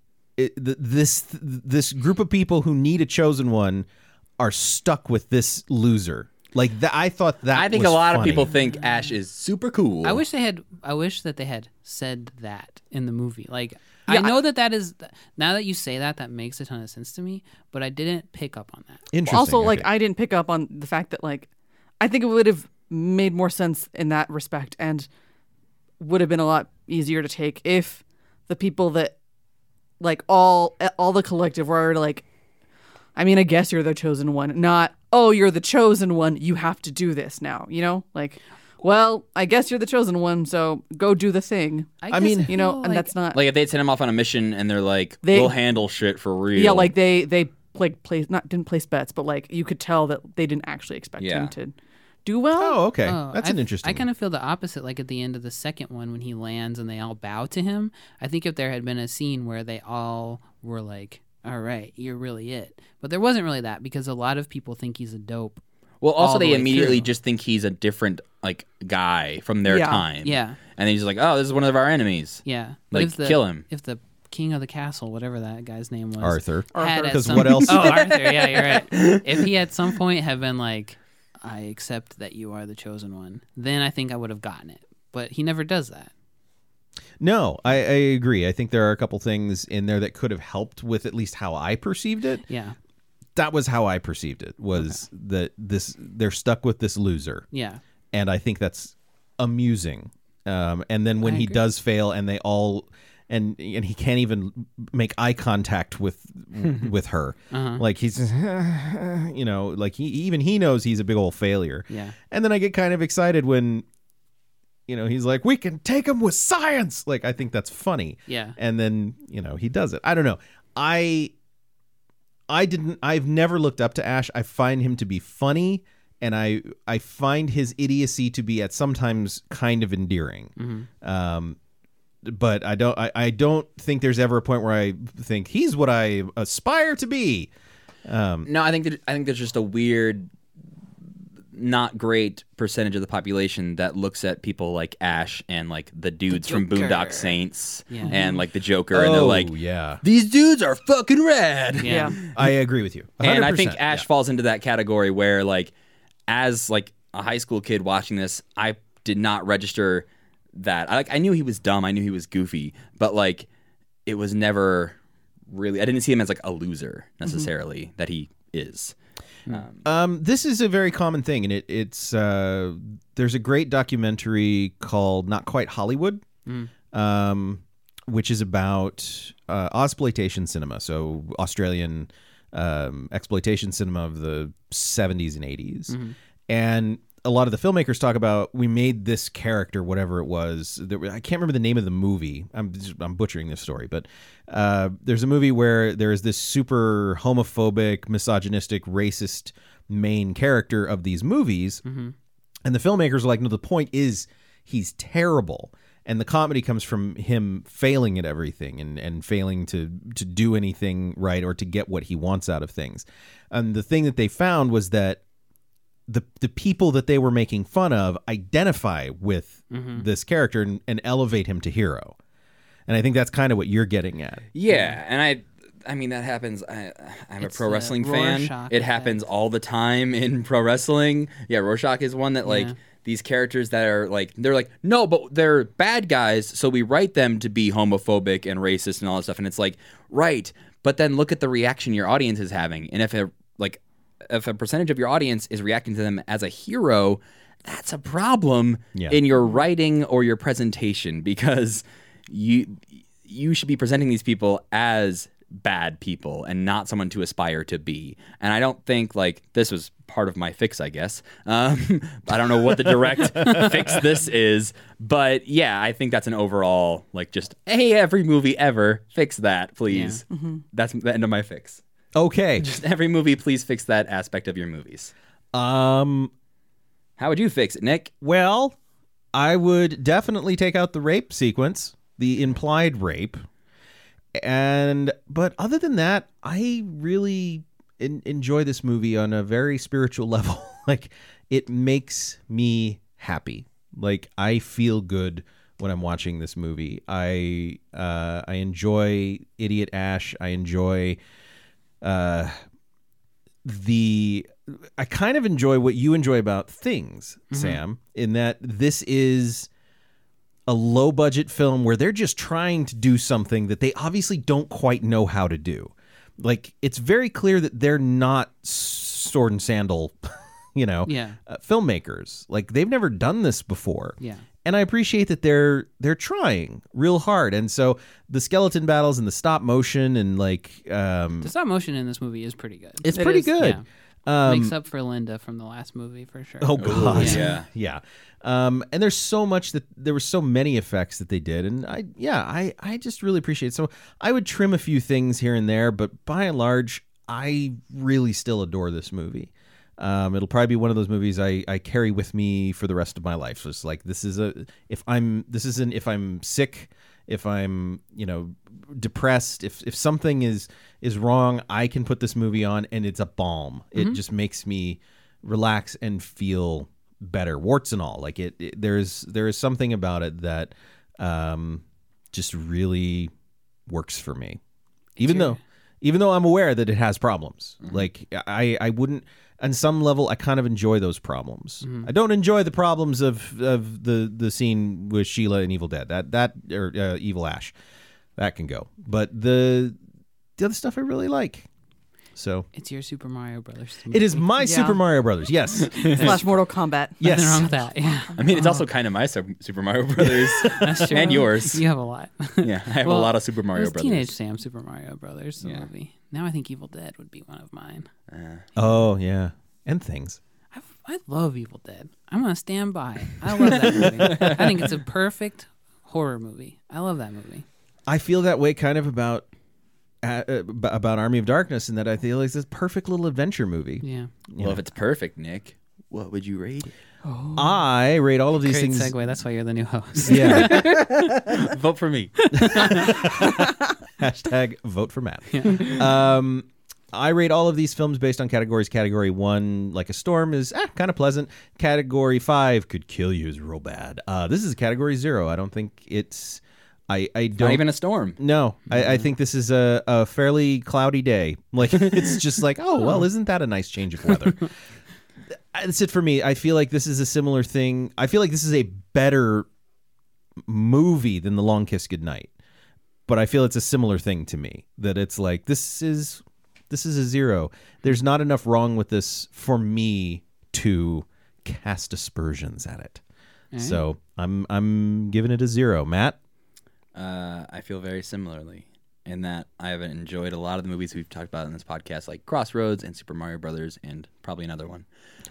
this group of people who need a chosen one, are stuck with this loser. Like that, I thought that. I think was a lot of funny. people think Ash is super cool. I wish that they had said that in the movie. Like I know that is now that you say that makes a ton of sense to me, but I didn't pick up on that. Interesting. Also, like, okay. I didn't pick up on the fact that, like, I think it would have made more sense in that respect and would have been a lot easier to take if the people that, like, all the collective were like, I mean, I guess you're the chosen one, not, oh, you're the chosen one, you have to do this now, you know? Like, well, I guess you're the chosen one, so go do the thing. I mean, You know, and that's not... like if they'd send him off on a mission and they're like, They- we'll handle shit for real. Yeah, like they like didn't place bets, but like you could tell that they didn't actually expect Yeah. him to do well. Oh, okay. Oh, That's an interesting. I kind of feel the opposite. Like at the end of the second one, when he lands and they all bow to him, I think if there had been a scene where they all were like, "All right, you're really it," but there wasn't really that because a lot of people think he's a dope. well, also all the they way immediately through. just think he's a different like guy from their Yeah. time. Yeah, And he's just like, oh, this is one of our enemies. yeah. Like, kill him. If the king of the castle, whatever that guy's name was, Arthur. had at 'Cause some- what else- Oh, Arthur. Yeah, you're right. If he at some point had been like, "I accept that you are the chosen one," then I think I would have gotten it. But he never does that. No, I agree. I think there are a couple things in there that could have helped with at least how I perceived it. Yeah, That was how I perceived it. Was that they're stuck with this loser, yeah. and I think that's amusing. And then when I he agree. does fail, and they all and he can't even make eye contact with her, like he's you know, like he knows he's a big old failure. Yeah. And then I get kind of excited when, you know, he's like, we can take him with science. Like, I think that's funny. Yeah. And then, you know, he does it. I don't know. I've never looked up to Ash. I find him to be funny, and I find his idiocy to be at sometimes kind of endearing. But I don't think there's ever a point where I think he's what I aspire to be. No, I think there's just a weird, not great percentage of the population that looks at people like Ash and like the dudes from Joker. Boondock Saints Yeah. and like the Joker, and they're like, yeah. these dudes are fucking rad. Yeah. I agree with you. 100%. And I think Ash yeah. falls into that category where, like, as like a high school kid watching this, I did not register that. I knew he was dumb. I knew he was goofy, but like, it was never really. I didn't see him as like a loser necessarily that he is. This is a very common thing, and it's there's a great documentary called Not Quite Hollywood, which is about Ozploitation cinema, so Australian exploitation cinema of the 70s and 80s. And a lot of the filmmakers talk about, we made this character, whatever it was. I can't remember the name of the movie. I'm butchering this story, but there's a movie where there is this super homophobic, misogynistic, racist main character of these movies. And the filmmakers are like, no, the point is he's terrible. And the comedy comes from him failing at everything and failing to do anything right or to get what he wants out of things. And the thing that they found was that the people that they were making fun of identify with this character and elevate him to hero. And I think that's kind of what you're getting at. Yeah, and I mean that happens. I'm It's a pro wrestling the fan. Rorschach It happens all the time in pro wrestling. Yeah, Rorschach is one that like Yeah. these characters that are like, they're like, no, but they're bad guys, so we write them to be homophobic and racist and all that stuff. And it's like, right, but then look at the reaction your audience is having. And if a percentage of your audience is reacting to them as a hero, that's a problem in your writing or your presentation, because you should be presenting these people as bad people and not someone to aspire to be. And I don't think, like, this was part of my fix, I guess. I don't know what the direct fix this is, but yeah, I think that's an overall, like, just, hey, every movie ever, fix that, please. Yeah. That's the end of my fix. Okay. Just every movie, please fix that aspect of your movies. How would you fix it, Nick? Well, I would definitely take out the rape sequence, the implied rape. But other than that, I really enjoy this movie on a very spiritual level. Like, it makes me happy. Like, I feel good when I'm watching this movie. I enjoy Idiot Ash. I enjoy I kind of enjoy what you enjoy about Things, Sam, in that this is a low budget film where they're just trying to do something that they obviously don't quite know how to do. Like, it's very clear that they're not sword and sandal, filmmakers. Like, they've never done this before. Yeah. And I appreciate that they're trying real hard. And so the skeleton battles and the stop motion and the stop motion in this movie is pretty good. It's pretty good. Yeah. Makes up for Linda from the last movie for sure. Oh God, yeah. yeah. And there's so much there were so many effects that they did, and I just really appreciate it. So I would trim a few things here and there, but by and large, I really still adore this movie. It'll probably be one of those movies I carry with me for the rest of my life. So it's like, if I'm sick, if I'm depressed, if something is wrong, I can put this movie on and it's a balm. It just makes me relax and feel better, warts and all. Like there is something about it that just really works for me. Even though I'm aware that it has problems. Like I wouldn't, on some level, I kind of enjoy those problems. I don't enjoy the problems of the scene with Sheila and Evil Dead. Or Evil Ash. That can go. But the other stuff I really like. So it's your Super Mario Brothers. It is my Super Mario Brothers. Yes. / Mortal Kombat. Yes. Nothing wrong with that. Yeah. I mean, it's also kind of my Super Mario Brothers. That's true. And yours. You have a lot. Yeah, I have a lot of Super Mario it was Brothers. Teenage Sam Super Mario Brothers, the movie. Now I think Evil Dead would be one of mine. Oh, yeah. And Things. I love Evil Dead. I'm going to stand by. I love that movie. I think it's a perfect horror movie. I love that movie. I feel that way kind of about Army of Darkness, in that I feel like it's this perfect little adventure movie. Yeah. Well, if it's perfect, Nick, what would you rate it? Oh. I rate all of these Great things. segue. That's why you're the new host. Yeah. Vote for me. Hashtag vote for Matt. Yeah. I rate all of these films based on categories. Category 1, Like a Storm, is kind of pleasant. Category 5, Could Kill You, is real bad. This is category 0. I don't think it's... I don't... Not even a storm. No. I think this is a fairly cloudy day. Like, it's just like, oh, well, isn't that a nice change of weather? That's it for me. I feel like this is a similar thing. I feel like this is a better movie than The Long Kiss Goodnight. But I feel it's a similar thing to me. That it's like, this is a 0. There's not enough wrong with this for me to cast aspersions at it. Right. So I'm giving it a 0. Matt? I feel very similarly in that I have enjoyed a lot of the movies we've talked about in this podcast, like Crossroads and Super Mario Brothers, and probably another one.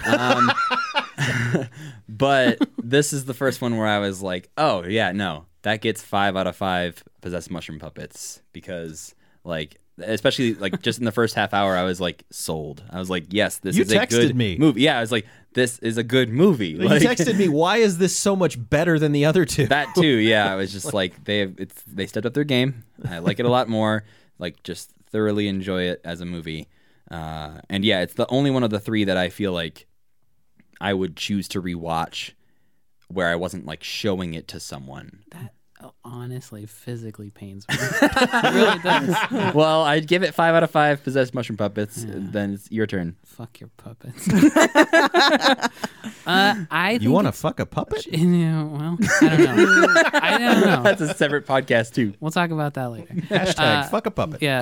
But this is the first one where I was like, oh yeah, no, that gets 5 out of 5 Possessed Mushroom Puppets, because like, especially like just in the first half hour, I was like sold. I was like, yes, this is a good movie. Yeah, I was like, this is a good movie. You texted me, why is this so much better than the other two? That too, yeah. I was just like, they stepped up their game. I like it a lot more. Like, just thoroughly enjoy it as a movie. And yeah, it's the only one of the 3 that I feel like I would choose to rewatch, where I wasn't like showing it to someone. honestly physically pains me. It really does. Well, I'd give it 5 out of 5 possessed mushroom puppets. Then it's your turn. Fuck your puppets. I think You want to fuck a puppet? Yeah, well, I don't know. I don't know. That's a separate podcast too. We'll talk about that later. Hashtag fuck a puppet. Yeah.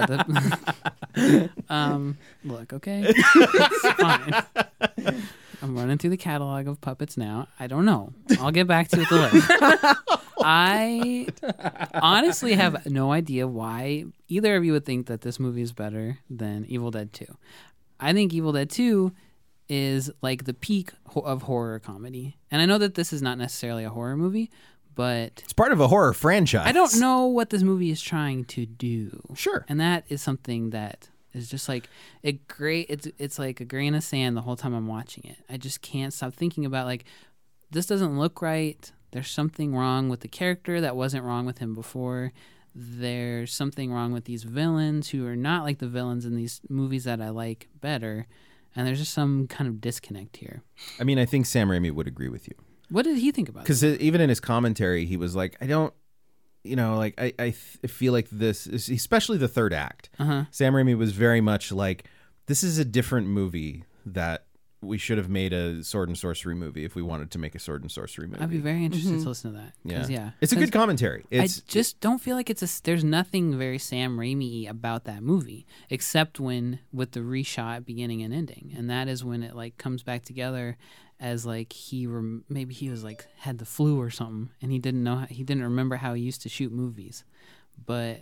Look, okay. It's fine. I'm running through the catalog of puppets now. I don't know. I'll get back to you with the list. I honestly have no idea why either of you would think that this movie is better than Evil Dead 2. I think Evil Dead 2 is like the peak of horror comedy. And I know that this is not necessarily a horror movie, but It's part of a horror franchise. I don't know what this movie is trying to do. Sure. And that is something that is just like it's like a grain of sand the whole time I'm watching it. I just can't stop thinking about like this doesn't look right. There's something wrong with the character that wasn't wrong with him before. There's something wrong with these villains who are not like the villains in these movies that I like better. And there's just some kind of disconnect here. I mean, I think Sam Raimi would agree with you. What did he think about it? Because even in his commentary, he was like, I don't, like, I feel like this, especially the third act, Sam Raimi was very much like, this is a different movie that we should have made a sword and sorcery movie if we wanted to make a sword and sorcery movie. I'd be very interested to listen to that. Yeah. It's a good commentary. I just don't feel like there's nothing very Sam Raimi about that movie, except with the reshot beginning and ending. And that is when it like comes back together as like maybe he was like had the flu or something and he didn't remember how he used to shoot movies. But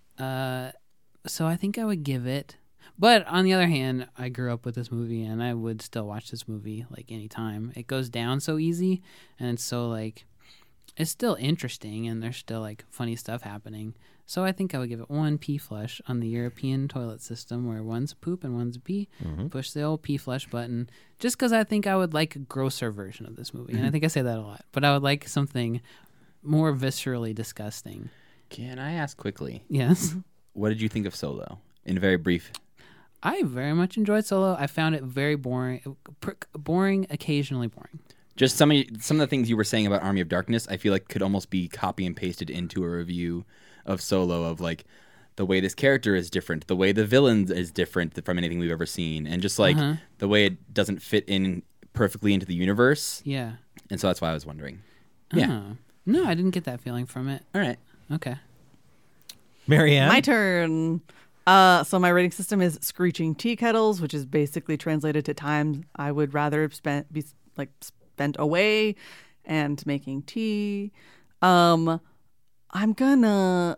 so I think I would give it. But on the other hand, I grew up with this movie and I would still watch this movie like anytime. It goes down so easy and it's so like it's still interesting and there's still like funny stuff happening. So I think I would give it 1 pee flush on the European toilet system where one's poop and one's pee. Push the old pee flush button just because I think I would like a grosser version of this movie. And I think I say that a lot. But I would like something more viscerally disgusting. Can I ask quickly? Yes. What did you think of Solo? In very brief. I very much enjoyed Solo. I found it very boring, occasionally boring. Just some of the things you were saying about Army of Darkness, I feel like could almost be copy and pasted into a review of Solo, of like the way this character is different, the way the villain is different from anything we've ever seen, and just like the way it doesn't fit in perfectly into the universe. Yeah. And so that's why I was wondering. Yeah. No, I didn't get that feeling from it. All right. Okay. Marianne? My turn. So my rating system is screeching tea kettles, which is basically translated to time I would rather be spent away and making tea. So I'm gonna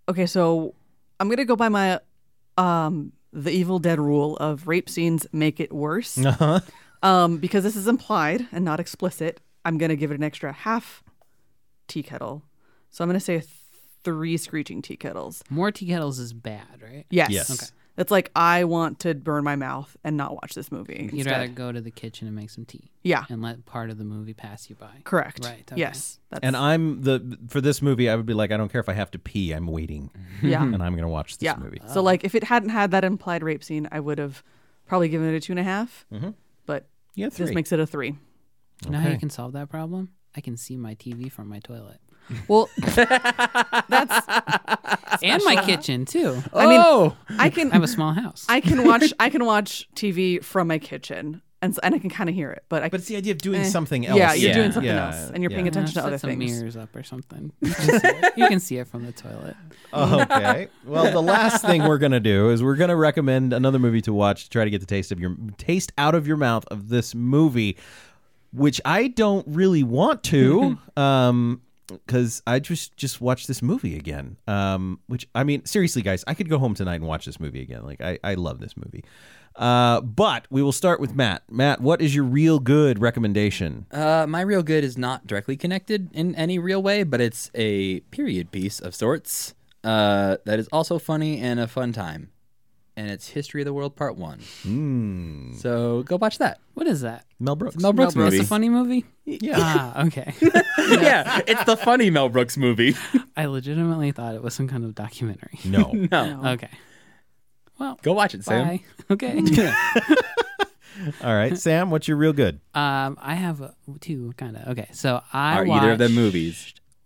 go by my the Evil Dead rule of rape scenes make it worse. Because this is implied and not explicit, I'm gonna give it an extra half tea kettle. So I'm gonna say 3 screeching tea kettles. More tea kettles is bad, right? Yes. Okay. It's like I want to burn my mouth and not watch this movie. You'd instead. rather go to the kitchen and make some tea. Yeah. And let part of the movie pass you by. Correct. Right. Okay. Yes. And for this movie, I would be like, I don't care if I have to pee, I'm waiting. Yeah. And I'm going to watch this movie. So like if it hadn't had that implied rape scene, I would have probably given it a 2.5. But Yeah, 3. this makes it a 3. You know how you Okay. can solve that problem? I can see my TV from my toilet. Well, that's And my kitchen too. I mean, Oh! I can I have a small house. I can watch TV from my kitchen and I can kind of hear it, but But it's the idea of doing something else. Yeah, you're Yeah. doing something Yeah. else and you're paying Yeah. attention to Set other some things. mirrors up or something. You can see it from the toilet. Okay. Well, the last thing we're gonna do is we're gonna recommend another movie to watch to try to get the taste out of your mouth of this movie, which I don't really want to, because I just watched this movie again. Which I mean, seriously, guys, I could go home tonight and watch this movie again. Like I love this movie. But we will start with Matt. Matt, what is your real good recommendation? My real good is not directly connected in any real way, but it's a period piece of sorts that is also funny and a fun time. And it's History of the World Part 1. So go watch that. What is that? Mel Brooks. Mel Brooks That's movie. a funny movie? Yeah. Ah, okay. Yeah, it's the funny Mel Brooks movie. I legitimately thought it was some kind of documentary. No. No. Okay. Well, Go watch it, Sam. bye. Okay. All right, Sam, what's your real good? I have 2 kind of. Okay, so I Are either of them watched movies?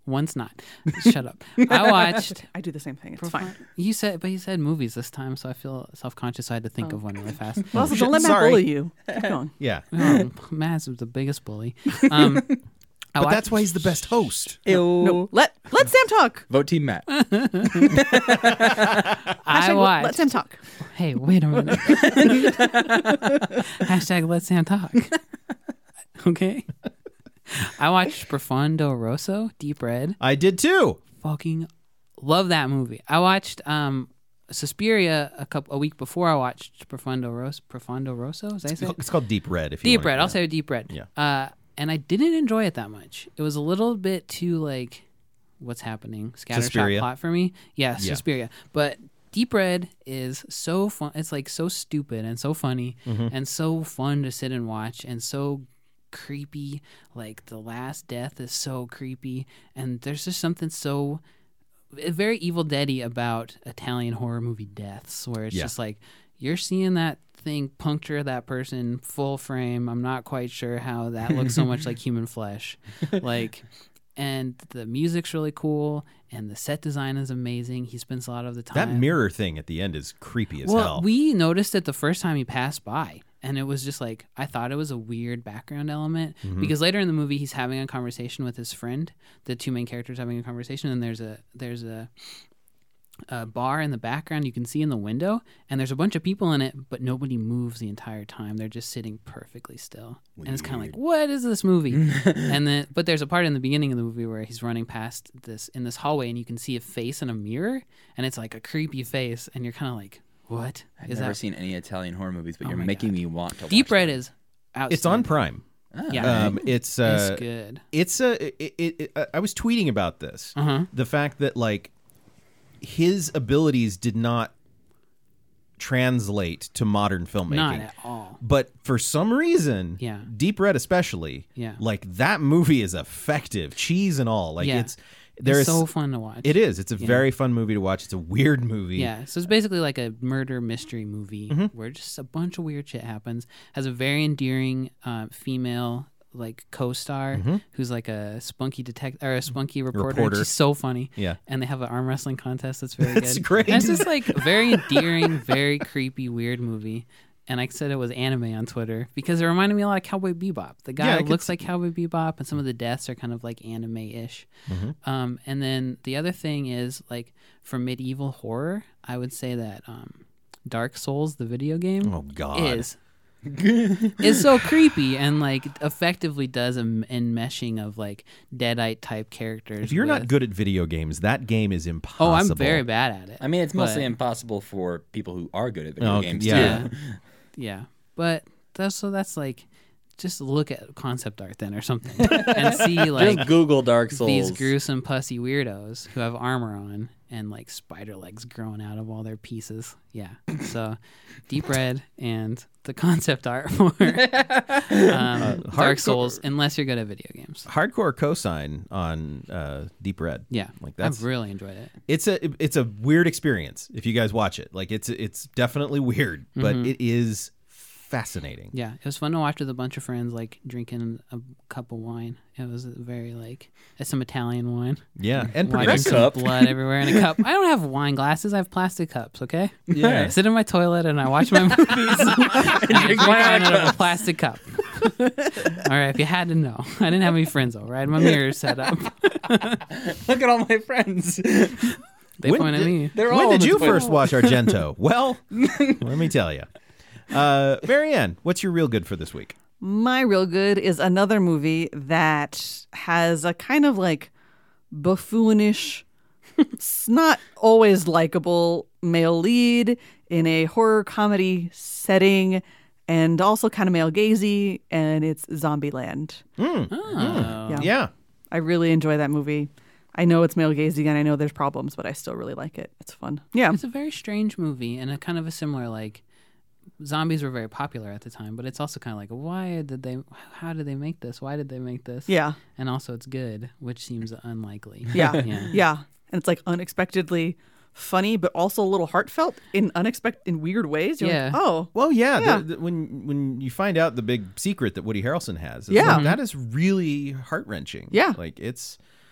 One's not. Shut up. I watched. I do the same thing. It's fine. You said movies this time, so I feel self-conscious. I had to think of one really fast. Well, also, don't let Matt Sorry. bully you. Keep going. Yeah. Matt's the biggest bully. But that's why he's the best host. No, let Sam talk. Vote Team Matt. I Hashtag watched. let Sam talk. Hey, wait a minute. Hashtag let Sam talk. Okay. I watched Profondo Rosso, Deep Red. I did too. Fucking love that movie. I watched Suspiria a week before I watched Profondo Rosso. Is that say? It's called Deep Red. If you Deep want Red. to, I'll say Deep Red. Yeah. And I didn't enjoy it that much. It was a little bit too like, what's happening? Suspiria. Scattershot plot for me. Yeah, Yeah. Suspiria. But Deep Red is so fun. It's like so stupid and so funny and so fun to sit and watch and so creepy. Like the last death is so creepy, and there's just something so very Evil Dead-y about Italian horror movie deaths, where it's just like you're seeing that thing puncture that person full frame. I'm not quite sure how that looks so much like human flesh. Like, and the music's really cool, and the set design is amazing. He spends a lot of the time. That mirror thing at the end is creepy as Well, hell. we noticed it the first time he passed by, and it was just like, I thought it was a weird background element because later in the movie he's having a conversation with his friend. The two main characters having a conversation, and there's a bar in the background you can see in the window, and there's a bunch of people in it, but nobody moves the entire time. They're just sitting perfectly still. And it's kind of like, what is this movie? But there's a part in the beginning of the movie where he's running past this in this hallway, and you can see a face in a mirror, and it's like a creepy face, and you're kind of like, what I've is never that? seen any Italian horror movies, but Oh you're my making God. me want to Deep watch Red them. is outstanding. It's on Prime. Yeah, It's it's good. I was tweeting about this. Uh-huh. The fact that like his abilities did not translate to modern filmmaking. Not at all. But for some reason, Yeah. Deep Red especially, Yeah. like that movie is effective, cheese and all. Like Yeah. it's It's so fun to watch. It is. It's a very fun movie to watch. It's a weird movie. Yeah, so it's basically like a murder mystery movie where just a bunch of weird shit happens. Has a very endearing female like co-star who's like a spunky detective or a spunky reporter. She's so funny. Yeah. And they have an arm wrestling contest that's very That's good. great. And it's just like a very endearing, very creepy, weird movie. And I said it was anime on Twitter because it reminded me a lot of Cowboy Bebop. The guy Yeah, I could looks like Cowboy Bebop, and some of the deaths are kind of like anime-ish. And then the other thing is, like, for medieval horror, I would say that Dark Souls, the video game, Oh God. is so creepy and like effectively does an enmeshing of like Deadite type characters. If you're not with- good at video games, that game is impossible. oh, I'm very bad at it. I mean, it's mostly But- impossible for people who are good at video Oh, games, yeah. too. Yeah, but that's like, just look at concept art then or something and see like Just Google Dark Souls. these gruesome pussy weirdos who have armor on and like spider legs growing out of all their pieces. Yeah, so Deep Red and the concept art for Dark Souls, unless you're good at video games. Hardcore cosign on Deep Red. Yeah, Like that's I've really enjoyed it. it's a weird experience if you guys watch it. Like it's definitely weird, but it is fascinating. Yeah, it was fun to watch with a bunch of friends, like drinking a cup of wine. It was very like it's some Italian wine. Yeah, and Watching progressive. some cup. blood everywhere in a cup. I don't have wine glasses. I have plastic cups. Okay. Yeah. I sit in my toilet and I watch my movies. and I drink wine out of a plastic cup. All right, if you had to know, I didn't have any friends over. I had my mirror set up. Look at all my friends. They When point at did- me. They're all When on did the you toilet. first watch Argento? Well, let me tell you. Marianne, what's your real good for this week? My real good is another movie that has a kind of like buffoonish, not always likable male lead in a horror comedy setting, and also kind of male gazy, and it's Zombieland. Oh. Yeah. I really enjoy that movie. I know it's male gazy and I know there's problems, but I still really like it. It's fun. Yeah. It's a very strange movie and a kind of a similar like. Zombies were very popular at the time, but it's also kind of like, how did they make this? Why did they make this? Yeah. And also it's good, which seems unlikely. Yeah. Yeah. Yeah. And it's like unexpectedly funny, but also a little heartfelt in weird ways. You're Yeah. like, oh, Well, yeah. Yeah. When you find out the big secret that Woody Harrelson has, it's Yeah. like, that is really heart wrenching. Yeah. Like it's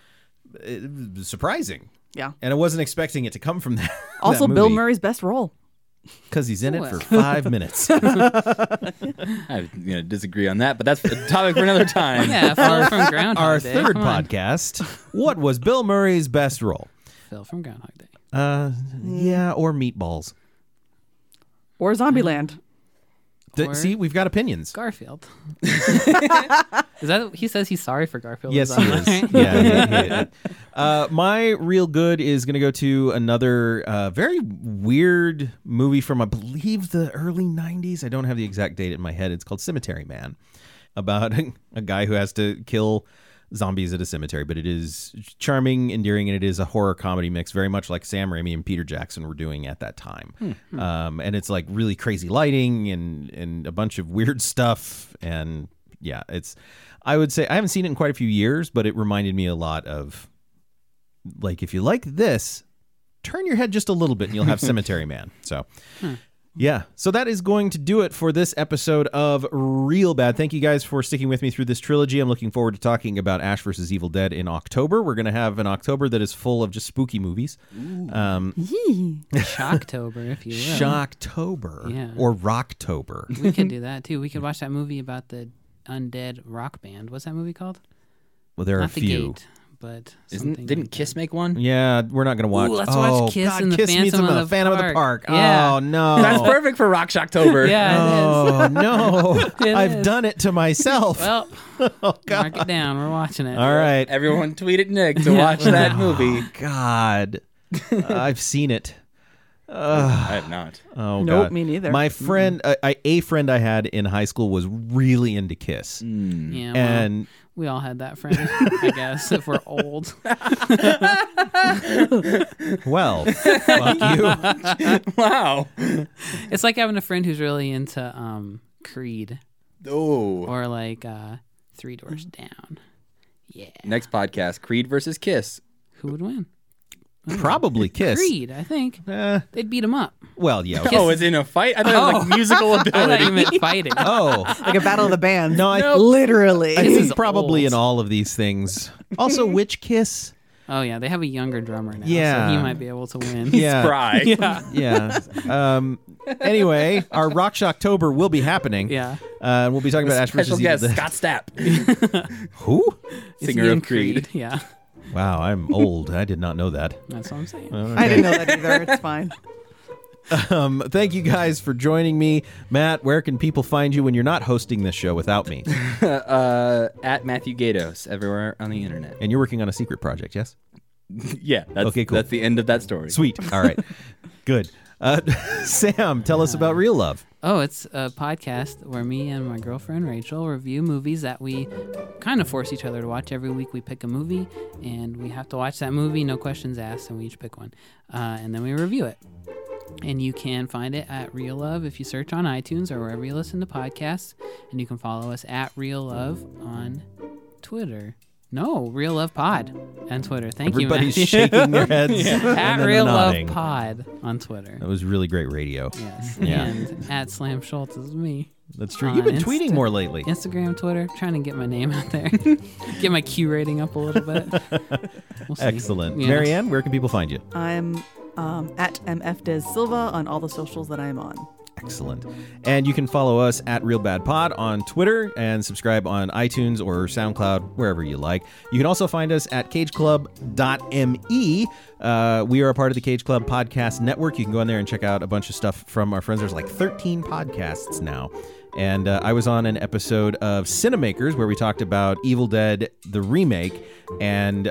surprising. Yeah. And I wasn't expecting it to come from that. Also, Bill Murray's best role. Because he's in it for 5 minutes. I'm going to disagree on that, but that's a topic for another time. Yeah, Phil from Groundhog Our Day. third Come on. podcast. What was Bill Murray's best role? Phil from Groundhog Day. Yeah, or Meatballs. Or Zombieland. Or- See, we've got opinions. Garfield. Is that he says he's sorry for Garfield? Yes, he is. Yeah. My real good is going to go to another very weird movie from, I believe, the early 90s. I don't have the exact date in my head. It's called Cemetery Man, about a guy who has to kill zombies at a cemetery. But it is charming, endearing, and it is a horror comedy mix, very much like Sam Raimi and Peter Jackson were doing at that time. And it's like really crazy lighting and a bunch of weird stuff. And yeah, I would say I haven't seen it in quite a few years, but it reminded me a lot of, like, if you like this, turn your head just a little bit and you'll have Cemetery Man. So, yeah. So that is going to do it for this episode of Real Bad. Thank you guys for sticking with me through this trilogy. I'm looking forward to talking about Ash vs. Evil Dead in October. We're going to have an October that is full of just spooky movies. Shocktober, if you will. Shocktober. Yeah. Or Rocktober. We could do that too. We could watch that movie about the undead rock band. What's that movie called? Well, there are Not a the few. Gate, but something Didn't like Kiss make one? Yeah, we're not going to watch. Ooh, let's watch Kiss God, and the Kiss meets Phantom him in of the Phantom of the Park. Park. Yeah. Oh, no. That's perfect for Rock Shocktober. that. Yeah, Oh, no. It I've is. done it to myself. Well, Oh, God. mark it down. We're watching it. All right. Everyone tweet at Nick to watch that movie. God. I've seen it. I have not. Oh, Nope, God. me neither. My friend, a friend I had in high school was really into Kiss. Yeah, well, And we all had that friend, I guess, if we're old. well, fuck you. Wow. It's like having a friend who's really into Creed Oh. or like Three Doors Down. Yeah. Next podcast, Creed versus Kiss. Who would win? Probably Kiss. Creed, I think. They'd beat him up. Well, yeah. Oh, it's in a fight? I thought it was like musical I thought ability. you meant fighting. Oh, Like a battle of the bands. no, I Literally. I This think is probably old. in all of these things. Also, which Kiss? Oh, yeah. They have a younger drummer now. Yeah. So he might be able to win. Yeah. Spry. Yeah. Yeah. Anyway, our Rock Shocktober will be happening. Yeah. We'll be talking about Ash Special vs. Evil guest, Dead. Scott Stapp, Who? Is singer he in of Creed. Yeah. Wow, I'm old. I did not know that. That's what I'm saying. I didn't know that either. It's fine. Thank you guys for joining me. Matt, where can people find you when you're not hosting this show without me? At Matthew Gatos, everywhere on the internet. And you're working on a secret project, yes? Yeah, that's, Okay, cool. that's the end of that story. Sweet. All right. Good. Sam, tell us about Real Love. Oh, it's a podcast where me and my girlfriend Rachel review movies that we kind of force each other to watch. Every week we pick a movie and we have to watch that movie, no questions asked, and we each pick one. And then we review it. And you can find it at Real Love if you search on iTunes or wherever you listen to podcasts. And you can follow us at Real Love on Twitter. No, Real Love Pod on Twitter. Thank Everybody's you, Matthew. shaking their heads. and At then Real Love nodding. Pod on Twitter. That was really great radio. Yes. Yeah. And at Slam Schultz is me. That's true. On You've been tweeting Insta- more lately. Instagram, Twitter, trying to get my name out there. Get my Q rating up a little bit. We'll see. Excellent. Yeah. Marianne, where can people find you? I'm at MFDesSilva on all the socials that I'm on. Excellent. And you can follow us at Real Bad Pod on Twitter and subscribe on iTunes or SoundCloud, wherever you like. You can also find us at cageclub.me. We are a part of the Cage Club Podcast Network. You can go in there and check out a bunch of stuff from our friends. There's like 13 podcasts now. And I was on an episode of Cinemakers where we talked about Evil Dead, the remake, and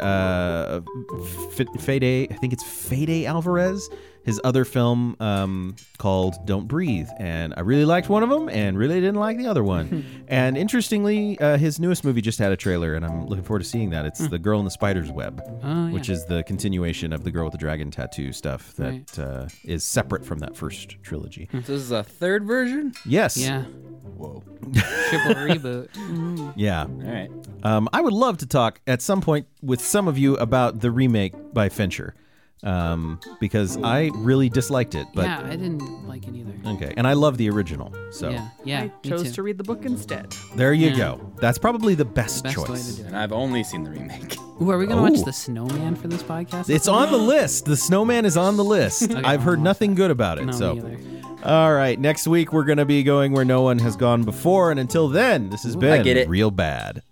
Fede, I think it's Fede Alvarez, his other film called Don't Breathe. And I really liked one of them and really didn't like the other one. And interestingly, his newest movie just had a trailer, and I'm looking forward to seeing that. It's The Girl in the Spider's Web, Oh, yeah. which is the continuation of the Girl with the Dragon Tattoo stuff that is separate from that first trilogy. So this is a third version? Yes. Yeah. Whoa. Triple reboot. Yeah. All right. I would love to talk at some point with some of you about the remake by Fincher, because I really disliked it. But Yeah, I didn't like it either. okay, and I love the original. So Yeah, I me chose too. to read the book instead. there you Yeah. go. That's probably the best Best way choice. to do it. And I've only seen the remake. Ooh, are we going to watch The Snowman for this podcast? It's on the list. The Snowman is on the list. I've heard nothing good about it. No, so, me either. all right. Next week we're going to be going where no one has gone before, and until then, this has been get it. Real Bad.